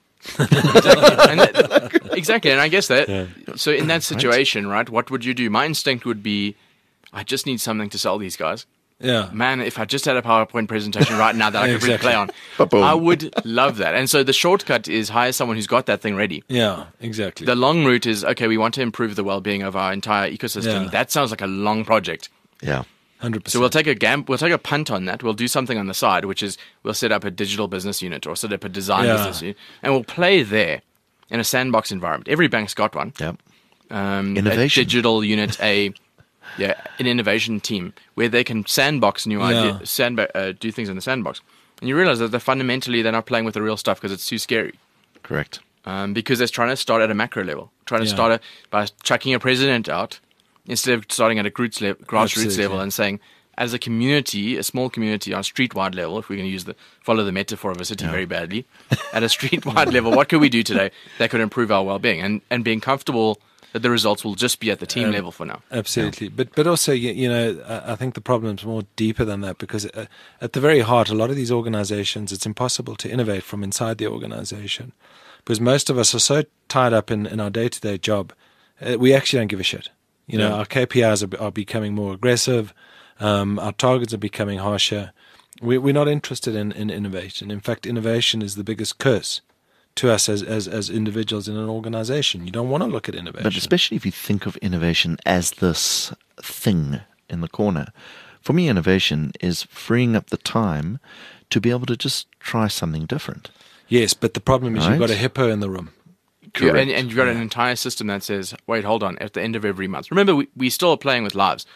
and that, exactly. And I guess that, so in that situation, right, what would you do? My instinct would be, I just need something to sell these guys. Yeah. Man, if I just had a PowerPoint presentation right now that I could Exactly. really play on, Ba-boom. I would love that. And so the shortcut is hire someone who's got that thing ready. Yeah. Exactly. The long route is, okay, we want to improve the well-being of our entire ecosystem. Yeah. That sounds like a long project. Yeah. one hundred percent. So we'll take a gam- we'll take a punt on that. We'll do something on the side, which is we'll set up a digital business unit or set up a design Yeah. business unit, and we'll play there in a sandbox environment. Every bank's got one. Yep. Um, Innovation. a digital unit, a yeah, an innovation team where they can sandbox new Yeah. ideas, sandba- uh, do things in the sandbox, and you realize that they're fundamentally they're not playing with the real stuff because it's too scary. Correct. Um, because they're trying to start at a macro level, trying to Yeah. start a, by chucking a president out instead of starting at a grassroots, le- grassroots Absolutely. level and saying, as a community, a small community on a street-wide level, if we're going to use the follow the metaphor of a city very badly, at a street-wide level, what could we do today that could improve our well-being and and being comfortable that the results will just be at the team Um, level for now. Absolutely, but but also you, you know I I think the problem's more deeper than that because uh, at the very heart, a lot of these organizations, it's impossible to innovate from inside the organization because most of us are so tied up in, in our day to day job, uh, we actually don't give a shit. You know, Yeah. our K P Is are, are becoming more aggressive, um, our targets are becoming harsher. We, we're not interested in, in innovation. In fact, innovation is the biggest curse to us as, as, as individuals in an organization. You don't want to look at innovation. But especially if you think of innovation as this thing in the corner. For me, innovation is freeing up the time to be able to just try something different. Yes, but the problem is you've got a Right. hippo in the room. Yeah, and, and you've got an entire system that says, wait, hold on, at the end of every month. Remember, we, we still are playing with lives.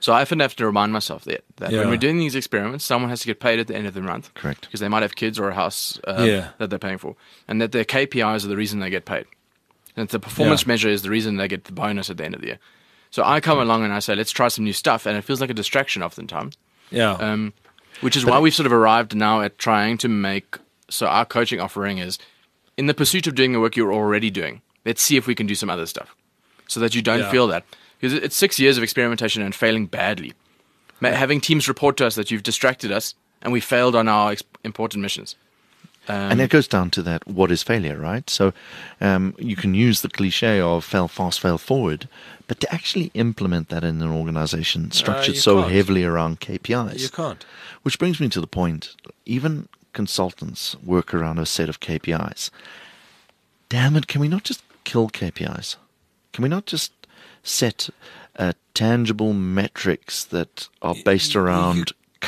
So I often have to remind myself that, that Yeah. when we're doing these experiments, someone has to get paid at the end of the month. Correct. Because they might have kids or a house uh, Yeah. that they're paying for. And that their K P Is are the reason they get paid. And the performance Yeah. measure is the reason they get the bonus at the end of the year. So I come along and I say, let's try some new stuff. And it feels like a distraction oftentimes. Yeah. Um, which is why we've sort of arrived now at trying to make, so our coaching offering is, in the pursuit of doing the work you're already doing, let's see if we can do some other stuff. So that you don't Yeah. feel that. Because it's six years of experimentation and failing badly. Ma- Having teams report to us that you've distracted us and we failed on our ex- important missions. Um, And it goes down to that, what is failure, right? So um, you can use the cliche of fail fast, fail forward, but to actually implement that in an organization structured you so can't. heavily around K P Is. You can't. Which brings me to the point, even consultants work around a set of K P Is. Damn it, can we not just kill K P Is? Can we not just set uh, tangible metrics that are based you- around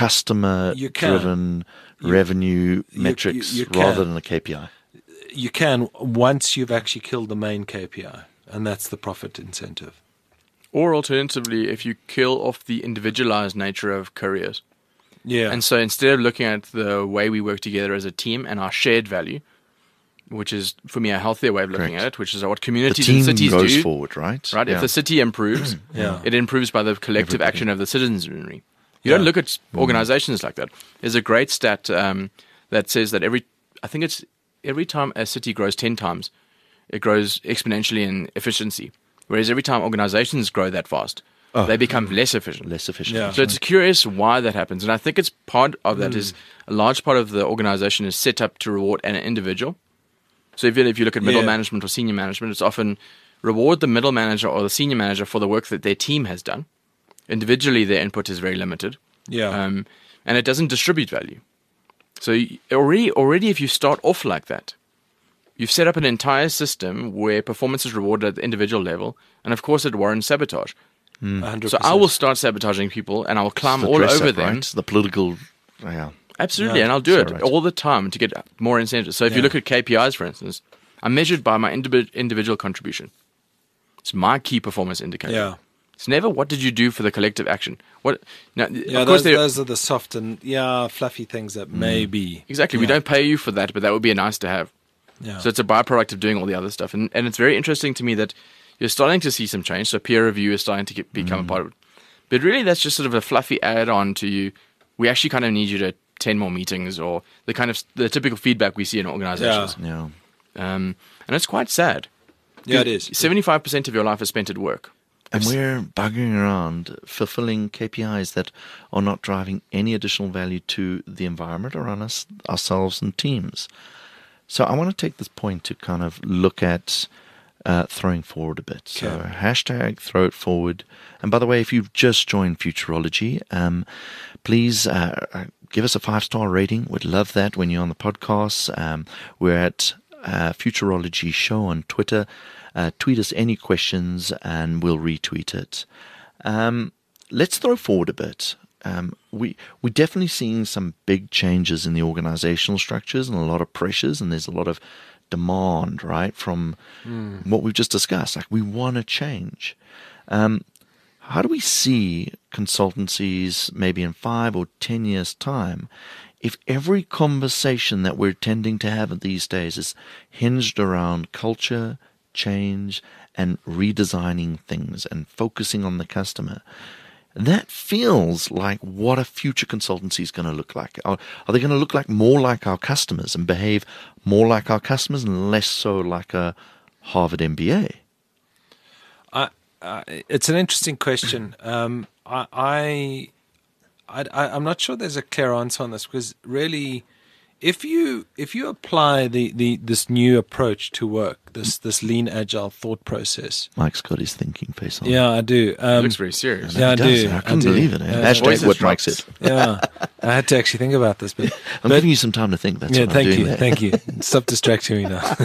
you can. customer-driven You- revenue you- metrics you rather can. than a K P I? You can once you've actually killed the main K P I, and that's the profit incentive. or alternatively, if you kill off the individualized nature of careers. Yeah. And so instead of looking at the way we work together as a team and our shared value, which is, for me, a healthier way of looking Correct. at it, which is what The communities and team cities goes do. forward, right? Right? Yeah. If the city improves, Yeah. it improves by the collective Everybody. action of the citizenry. You Yeah. don't look at organizations like that. There's a great stat um, that says that every, I think it's every time a city grows ten times, it grows exponentially in efficiency. Whereas every time organizations grow that fast, Oh. they become less efficient. less efficient. Yeah. So it's curious why that happens. And I think it's part of that is a large part of the organization is set up to reward an individual. So if you, if you look at middle Yeah. management or senior management, it's often reward the middle manager or the senior manager for the work that their team has done. Individually, their input is very limited. yeah. Um, and it doesn't distribute value. So you- already, already if you start off like that, you've set up an entire system where performance is rewarded at the individual level. And of course, it warrants sabotage. one hundred So percent. I will start sabotaging people and I will climb The all dress over up, them. right? The political, yeah. Absolutely, Yeah. and I'll do So it right. all the time to get more incentives. So if you Yeah. look at K P Is, for instance, I'm measured by my individ- individual contribution. It's my key performance indicator. Yeah. It's never what did you do for the collective action. What? Now, Yeah, of course, those, there- those are the soft and yeah, fluffy things that may be. exactly. We Yeah. don't pay you for that, but that would be a nice to have. Yeah. So it's a byproduct of doing all the other stuff, and and it's very interesting to me that you're starting to see some change. So peer review is starting to get, become a part of it. But really, that's just sort of a fluffy add-on to you. We actually kind of need you to attend more meetings, or the kind of the typical feedback we see in organizations. Yeah. Um, and it's quite sad. yeah, it is. seventy-five percent of your life is spent at work. And we're bugging around fulfilling K P Is that are not driving any additional value to the environment around us, ourselves, and teams. So I want to take this point to kind of look at uh, throwing forward a bit. So Okay. hashtag throw it forward. And by the way, if you've just joined Futurology, um, please uh, uh, give us a five-star rating. We'd love that when you're on the podcast. Um, we're at uh, Futurology Show on Twitter. Uh, tweet us any questions and we'll retweet it. Um, let's throw forward a bit. Um, we we're definitely seeing some big changes in the organizational structures and a lot of pressures, and there's a lot of demand, right, from what we've just discussed. Like, we want to change. Um, how do we see consultancies maybe in five or ten years' time if every conversation that we're tending to have these days is hinged around culture, change, and redesigning things and focusing on the customer? That feels like what a future consultancy is going to look like. Are, are they going to look like more like our customers and behave more like our customers and less so like a Harvard M B A? I, I, it's an interesting question. Um, I, I, I, I'm not sure there's a clear answer on this, because really, if you if you apply the, the this new approach to work, this this lean agile thought process, Mike's got his thinking face on. yeah, I do. It Um, looks very serious. yeah, I He does. do. I I couldn't do. believe it. Eh? Uh, Hashtag voices what Mike drops. said. yeah, I had to actually think about this, but I'm but- giving you some time to think. That's yeah, what thank I'm doing you, there. thank you. Stop distracting me now.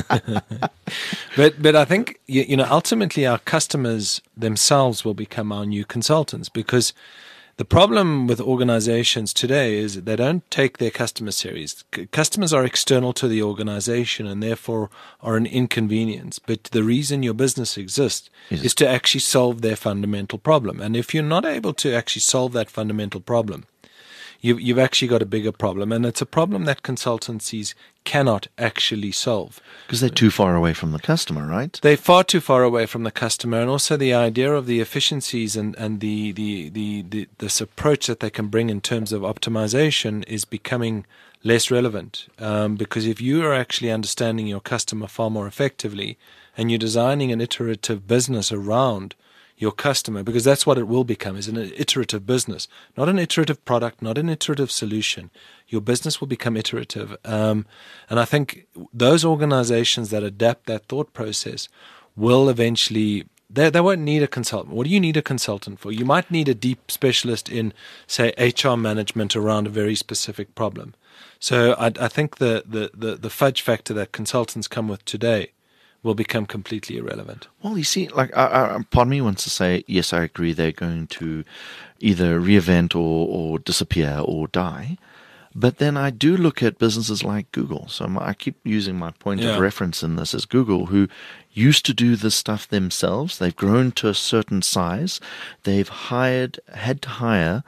but but I think you, you know ultimately our customers themselves will become our new consultants, because The problem with organizations today is that they don't take their customer serious. C- customers are external to the organization and therefore are an inconvenience. But the reason your business exists Is- is to actually solve their fundamental problem. And if you're not able to actually solve that fundamental problem, you've, you've actually got a bigger problem. And it's a problem that consultancies cannot actually solve. Because they're too far away from the customer, right? They're far too far away from the customer, and also the idea of the efficiencies and, and the, the, the, the this approach that they can bring in terms of optimization is becoming less relevant. Um, because if you are actually understanding your customer far more effectively and you're designing an iterative business around your customer, because that's what it will become, is an iterative business, not an iterative product, not an iterative solution. Your business will become iterative. Um, and I think those organizations that adapt that thought process will eventually, they, they won't need a consultant. What do you need a consultant for? You might need a deep specialist in, say, H R management around a very specific problem. So I, I think the, the, the, the fudge factor that consultants come with today will become completely irrelevant. Well, you see, like, I, I, part of me wants to say, yes, I agree, they're going to either reinvent or, or disappear or die. But then I do look at businesses like Google. So my, I keep using my point Yeah. of reference in this as Google, who used to do this stuff themselves. They've grown to a certain size. They've hired, had to hire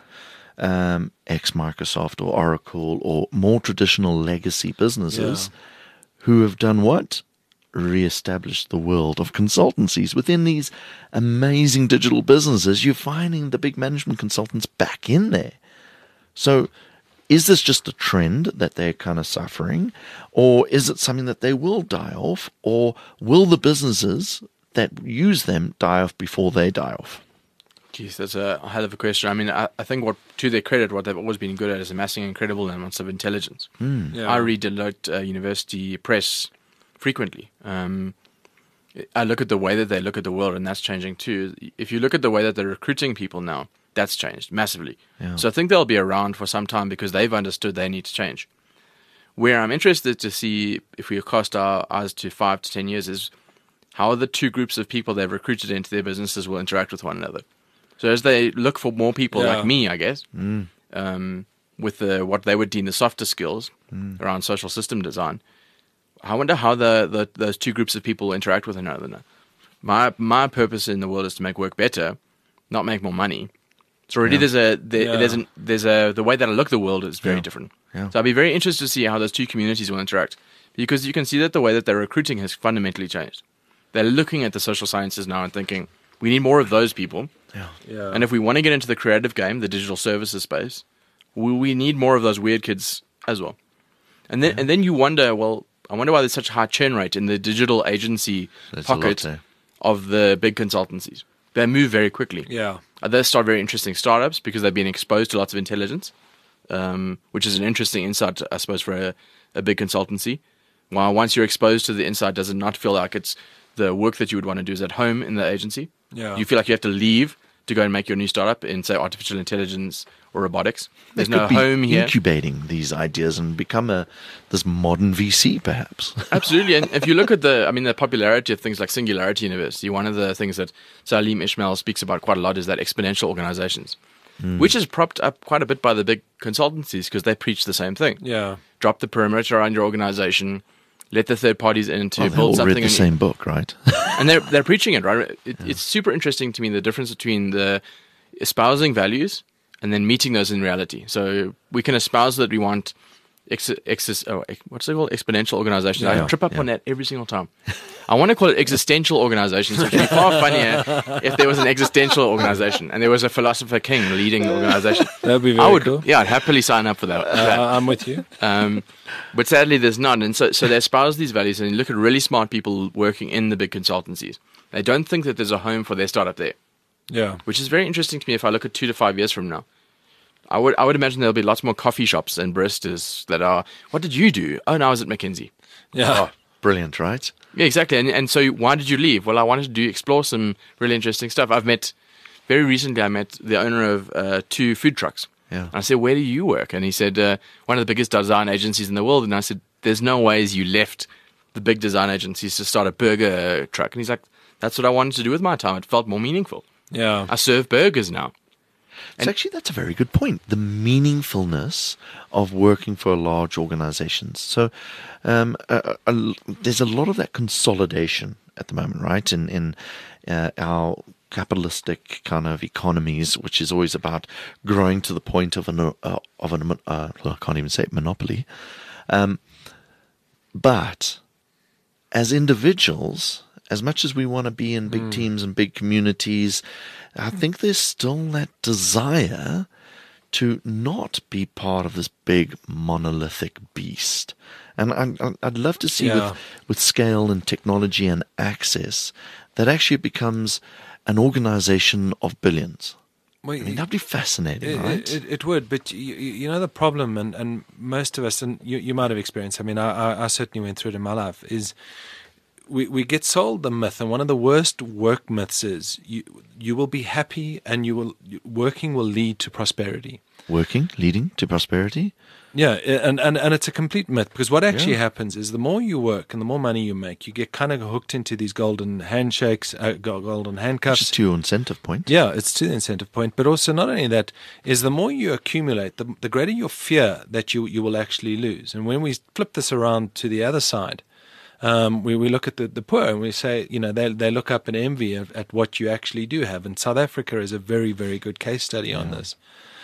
um, ex-Microsoft or Oracle or more traditional legacy businesses Yeah. who have done what? Re-established the world of consultancies. Within these amazing digital businesses, you're finding the big management consultants back in there. So is this just a trend that they're kind of suffering, or is it something that they will die off, or will the businesses that use them die off before they die off? Geez, that's a hell of a question. I mean, I, I think what, to their credit, what they've always been good at is amassing incredible amounts of intelligence. Yeah. I read Deloitte uh, University Press frequently. Um, I look at the way that they look at the world, and that's changing too. If you look at the way that they're recruiting people now, that's changed massively. Yeah. So I think they'll be around for some time because they've understood they need to change. Where I'm interested to see, if we cast our eyes to five to ten years, is how the two groups of people they've recruited into their businesses will interact with one another. So as they look for more people Yeah. like me, I guess, Mm. um, with the, what they would deem the softer skills around social system design, I wonder how the, the those two groups of people interact with one another now. My my purpose in the world is to make work better, not make more money. So already Yeah. there's a there, Yeah. there's an, there's a the way that I look at the world is very Yeah. different. Yeah. So I'll be very interested to see how those two communities will interact, because you can see that the way that they're recruiting has fundamentally changed. They're looking at the social sciences now and thinking, we need more of those people. Yeah. Yeah. And if we want to get into the creative game, the digital services space, we, we need more of those weird kids as well. And then and then you wonder, well, I wonder why there's such a high churn rate in the digital agency There's a lot pocket there. of the big consultancies. They move very quickly. yeah. Uh, They start very interesting startups because they've been exposed to lots of intelligence, um, which is an interesting insight, I suppose, for a, a big consultancy. While once you're exposed to the insight, does it not feel like it's the work that you would want to do is at home in the agency? Yeah. You feel like you have to leave to go and make your new startup in, say, artificial intelligence or robotics. They There's no could be home here. incubating these ideas and become a this modern V C, perhaps. Absolutely. And if you look at the, I mean, the popularity of things like Singularity University, one of the things that Salim Ismail speaks about quite a lot is that exponential organizations, which is propped up quite a bit by the big consultancies because they preach the same thing. Yeah. Drop the perimeter around your organization, let the third parties in to Well, they build all something. read the and- same book, right? and they're they're preaching it, right? It, It's super interesting to me, the difference between the espousing values and then meeting those in reality. So we can espouse that we want ex, ex, oh, ex, what's it called? Exponential organizations. Yeah. I trip up Yeah. on that every single time. I want to call it existential organizations, which would be far funnier if there was an existential organization and there was a philosopher king leading the organization. That'd be very I would, cool. yeah, I'd happily sign up for that. for that. Uh, I'm with you. Um, but sadly, there's none. And so, so they espouse these values, and you look at really smart people working in the big consultancies. They don't think that there's a home for their startup there, Yeah. which is very interesting to me if I look at two to five years from now. I would I would imagine there'll be lots more coffee shops and baristas that are, what did you do? Oh, no, I was at McKinsey. Yeah. Oh, brilliant, right? Yeah, exactly. And and so why did you leave? Well, I wanted to do explore some really interesting stuff. I've met, very recently I met the owner of uh, two food trucks. Yeah. And I said, where do you work? And he said, uh, one of the biggest design agencies in the world. And I said, there's no ways you left the big design agencies to start a burger truck. And he's like, that's what I wanted to do with my time. It felt more meaningful. Yeah. I serve burgers now. So actually, that's a very good point. The meaningfulness of working for large organizations. So um, a, a, there's a lot of that consolidation at the moment, right? In, in uh, our capitalistic kind of economies, which is always about growing to the point of an uh, of an uh, well, I can't even say it, monopoly. Um, but as individuals, as much as we want to be in big mm. teams and big communities, I think there's still that desire to not be part of this big monolithic beast. And I, I'd love to see yeah. with, with scale and technology and access that actually it becomes an organization of billions. Well, I mean, that'd be fascinating, it, right? It, it would, but you, you know the problem, and, and most of us, and you, you might have experienced, I mean, I, I, I certainly went through it in my life, is we, we get sold the myth, and one of the worst work myths is you you will be happy and you will working will lead to prosperity. Working leading to prosperity? Yeah, and, and, and it's a complete myth, because what actually yeah. happens is the more you work and the more money you make, you get kind of hooked into these golden handshakes, uh, golden handcuffs. Which is to your incentive point. Yeah, it's to the incentive point. But also not only that, is the more you accumulate, the, the greater your fear that you, you will actually lose. And when we flip this around to the other side, um, we, we look at the, the poor and we say, you know, they they look up in envy of, at what you actually do have. And South Africa is a very, very good case study yeah. on this.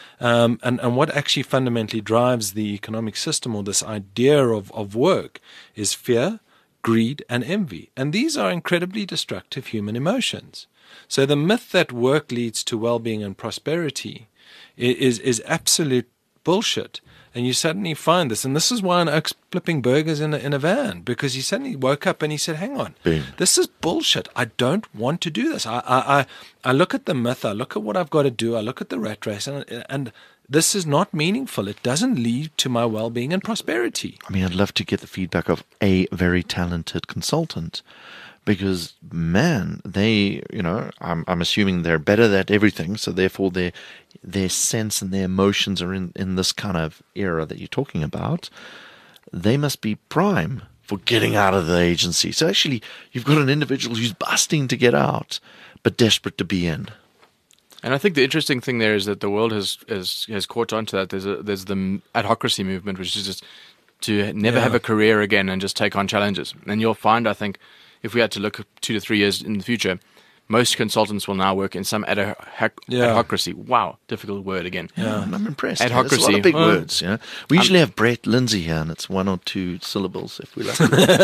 Um, and, and what actually fundamentally drives the economic system, or this idea of, of work, is fear, greed, and envy. And these are incredibly destructive human emotions. So the myth that work leads to well-being and prosperity is, is absolute bullshit. And you suddenly find this, and this is why an oak's flipping burgers in a, in a van, because he suddenly woke up and he said, hang on, Boom. This is bullshit. I don't want to do this. I, I, I, I look at the myth, I look at what I've got to do, I look at the rat race, and, and this is not meaningful. It doesn't lead to my well-being and prosperity. I mean, I'd love to get the feedback of a very talented consultant, because, man, they, you know, I'm, I'm assuming they're better at everything, so therefore their their sense and their emotions are in, in this kind of era that you're talking about. They must be prime for getting out of the agency. So actually, you've got an individual who's busting to get out, but desperate to be in. And I think the interesting thing there is that the world has has, has caught on to that. There's a, there's the adhocracy movement, which is just to never yeah. have a career again and just take on challenges. And you'll find, I think, if we had to look two to three years in the future, most consultants will now work in some adhoc- yeah. adhocracy. Wow, difficult word again. Yeah, I'm impressed. Adhocracy. There's a lot of big oh. words. You know? We usually um, have Brett Lindsay here, and it's one or two syllables if we like.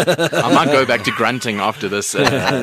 I might go back to grunting after this.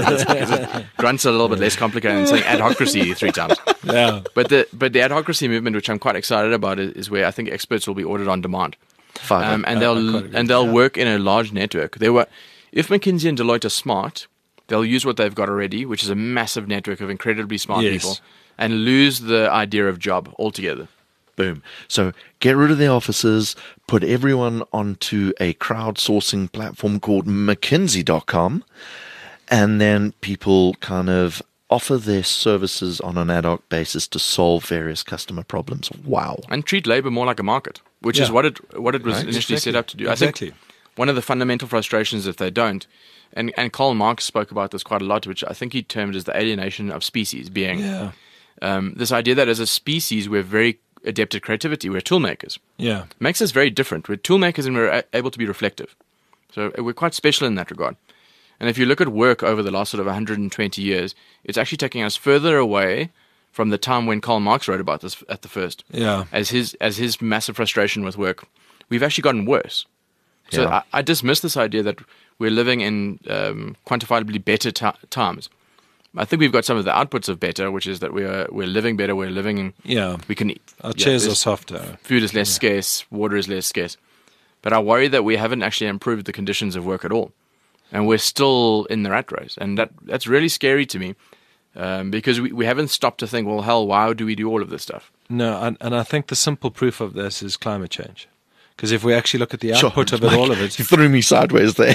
Uh, grunts are a little bit less complicated than saying adhocracy three times. Yeah. But the but the adhocracy movement, which I'm quite excited about, is, is where I think experts will be ordered on demand, um, and they'll uh, and they'll yeah. work in a large network. They were, if McKinsey and Deloitte are smart, they'll use what they've got already, which is a massive network of incredibly smart yes. people, and lose the idea of job altogether. Boom. So get rid of their offices, put everyone onto a crowdsourcing platform called McKinsey dot com, and then people kind of offer their services on an ad hoc basis to solve various customer problems. Wow. And treat labor more like a market, which yeah. is what it what it was right? initially exactly. set up to do. Exactly. I think one of the fundamental frustrations if they don't, and, and Karl Marx spoke about this quite a lot, which I think he termed as the alienation of species, being yeah. um, this idea that as a species we're very adept at creativity, we're tool makers. Yeah. Makes us very different. We're tool makers and we're a- able to be reflective. So we're quite special in that regard. And if you look at work over the last sort of one hundred twenty years, it's actually taking us further away from the time when Karl Marx wrote about this at the first. Yeah. As his as his massive frustration with work, we've actually gotten worse. So Yeah. I, I dismiss this idea that we're living in um, quantifiably better t- times. I think we've got some of the outputs of better, which is that we're we're living better. We're living in. Yeah. We can eat. Our yeah, chairs are there's- softer. Food is less scarce. Water is less scarce. But I worry that we haven't actually improved the conditions of work at all, and we're still in the rat race, and that that's really scary to me, um, because we, we haven't stopped to think, well, hell, why do we do all of this stuff? No, and, and I think the simple proof of this is climate change. Because if we actually look at the Sure. output of it, Mike, all of it. You threw me sideways there.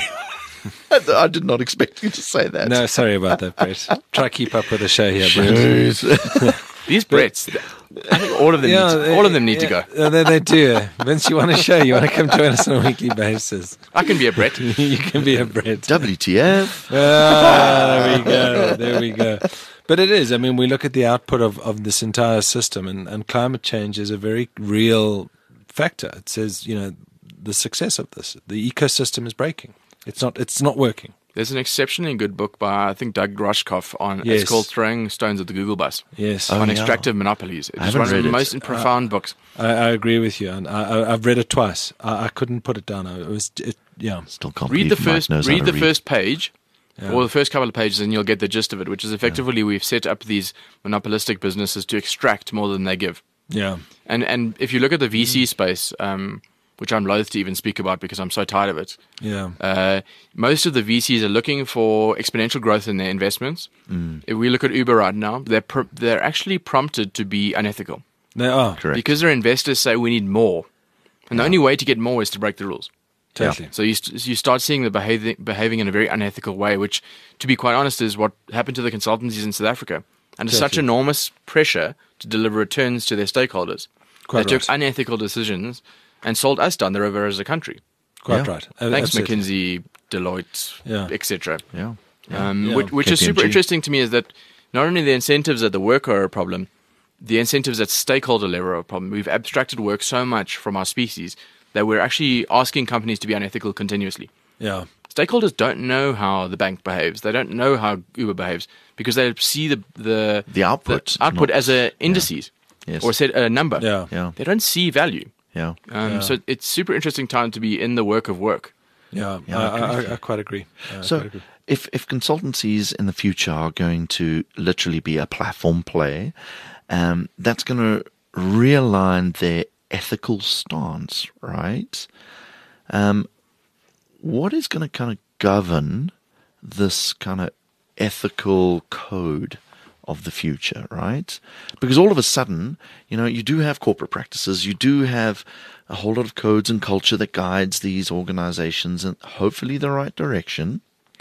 I did not expect you to say that. No, sorry about that, Brett. Try keep up with the show here, Brett. Jeez. These Bretts, I think all of them, Yeah, need to, all of them need to go. Yeah, they, they do. Vince, you want to show? You want to come join us on a weekly basis? I can be a Brett. You can be a Brett. W T F. Ah, there we go. There we go. But it is. I mean, we look at the output of, of this entire system, and, and climate change is a very real factor. It says, you know, the success of this, the ecosystem is breaking. It's not. It's not working. There's an exceptionally good book by, I think, Doug Rushkoff on, Yes. it's called Throwing Stones at the Google Bus, Yes, Oh, on yeah. extractive monopolies. It's haven't one of read the it. most profound books. I, I agree with you, and I, I, I've read it twice. I, I couldn't put it down. I, it was, it, yeah, Still can't Read believe the Mike first, knows how read to the read. first page, Yeah. or the first couple of pages, and you'll get the gist of it, which is effectively we've set up these monopolistic businesses to extract more than they give. yeah, And and if you look at the V C space, um, which I'm loath to even speak about because I'm so tired of it, yeah, uh, most of the V Cs are looking for exponential growth in their investments. Mm. If we look at Uber right now, they're pr- they're actually prompted to be unethical they are Correct. because their investors say we need more, and the only way to get more is to break the rules. totally. So you st- you start seeing the behaving behaving in a very unethical way, which, to be quite honest, is what happened to the consultancies in South Africa. Under such Totally. enormous pressure to deliver returns to their stakeholders, Quite they took right. unethical decisions and sold us down the river as a country. Quite Yeah. right. Uh, Thanks, absolutely. McKinsey, Deloitte, Yeah. et cetera. Yeah. Um, Yeah. Which, which is super K P M G. interesting to me is that not only the incentives at the work are a problem, the incentives at stakeholder level are a problem. We've abstracted work so much from our species that we're actually asking companies to be unethical continuously. Yeah, Stakeholders don't know how the bank behaves. They don't know how Uber behaves because they see the the, The output, the output not- as a indices Yes. or set a number. yeah, Yeah. They don't see value. Yeah. Um, Yeah. So it's super interesting time to be in the work of work. yeah. Yeah, I, I agree I, with I, you. I quite agree. Uh, So, quite agree. if if consultancies in the future are going to literally be a platform play, um, that's going to realign their ethical stance, right? Um, what is going to kind of govern this kind of ethical code of the future, right? Because all of a sudden, you know, you do have corporate practices, you do have a whole lot of codes and culture that guides these organizations in hopefully the right direction.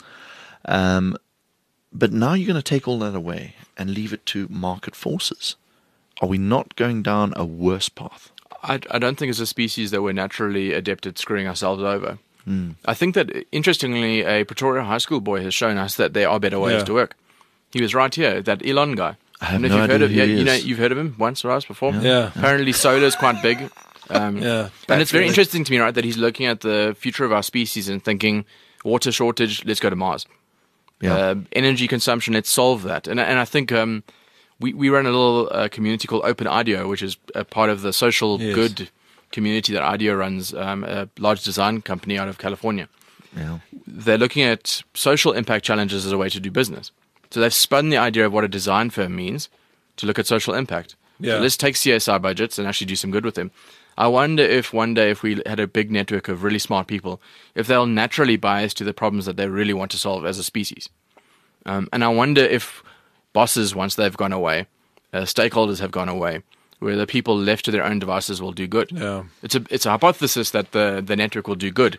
Um, but now you're going to take all that away and leave it to market forces. Are we not going down a worse path? I, I don't think as a species that we're naturally adept at screwing ourselves over. I think that, interestingly, a Pretoria high school boy has shown us that there are better ways Yeah. to work. He was right here, that Elon guy. I have don't no know if you've heard idea of, who yeah, he you know, is. you've heard of him once or twice before. Yeah. Apparently, solar is quite big. Um, Yeah. and it's very Battery. interesting to me, right, that he's looking at the future of our species and thinking, water shortage, let's go to Mars. Yeah. Uh, energy consumption, let's solve that. And and I think um, we we run a little uh, community called Open IDEO, which is a part of the social Yes. good community that IDEO runs, um, a large design company out of California. Yeah. They're looking at social impact challenges as a way to do business. So they've spun the idea of what a design firm means to look at social impact. Yeah. So let's take C S R budgets and actually do some good with them. I wonder if one day, if we had a big network of really smart people, if they'll naturally bias to the problems that they really want to solve as a species. Um, and I wonder if bosses, once they've gone away, uh, stakeholders have gone away, where the people left to their own devices will do good. Yeah. It's a it's a hypothesis that the, the network will do good.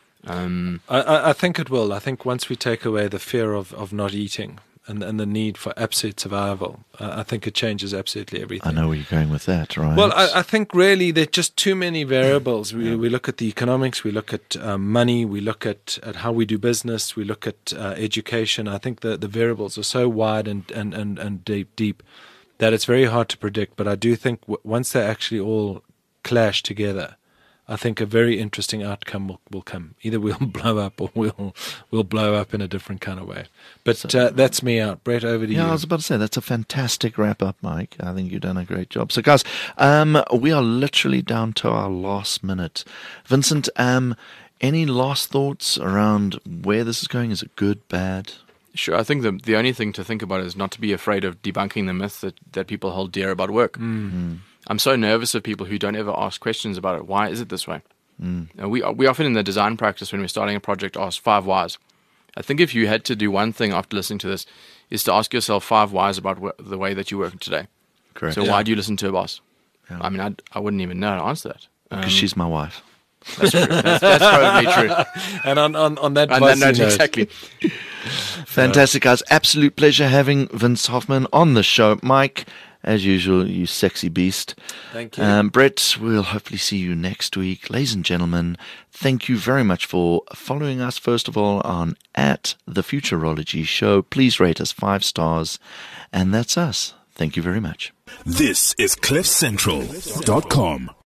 Um, I, I, I think it will. I think once we take away the fear of, of not eating and, and the need for absolute survival, uh, I think it changes absolutely everything. I know where you're going with that, right? Well, I, I think really there are just too many variables. We, we look at the economics, we look at um, money, we look at, at how we do business, we look at uh, education. I think the, the variables are so wide and, and, and, and deep, deep that it's very hard to predict. But I do think w- once they actually all clash together, I think a very interesting outcome will, will come. Either we'll blow up or we'll we'll blow up in a different kind of way. But uh, that's me out. Brett, over to Yeah, you. I was about to say, that's a fantastic wrap up, Mike. I think you've done a great job. So, guys, um, we are literally down to our last minute. Vincent, um, any last thoughts around where this is going? Is it good, bad? Sure. I think the the only thing to think about is not to be afraid of debunking the myth that, that people hold dear about work. Mm-hmm. I'm so nervous of people who don't ever ask questions about it. Why is it this way? Mm. Uh, we we often in the design practice when we're starting a project ask five whys. I think if you had to do one thing after listening to this, is to ask yourself five whys about wh- the way that you work today. Correct. So Yeah. why do you listen to a boss? Yeah. I mean, I I wouldn't even know how to answer that. Um, Because she's my wife. that's true. That's, that's probably true. And on, on, on that And that bossy note, note, exactly. Fantastic, guys. Absolute pleasure having Vince Hoffman on the show. Mike, as usual, you sexy beast. Thank you. Um, Brett, we'll hopefully see you next week. Ladies and gentlemen, thank you very much for following us, first of all, on at The Futurology Show. Please rate us five stars. And that's us. Thank you very much. This is cliff central dot com.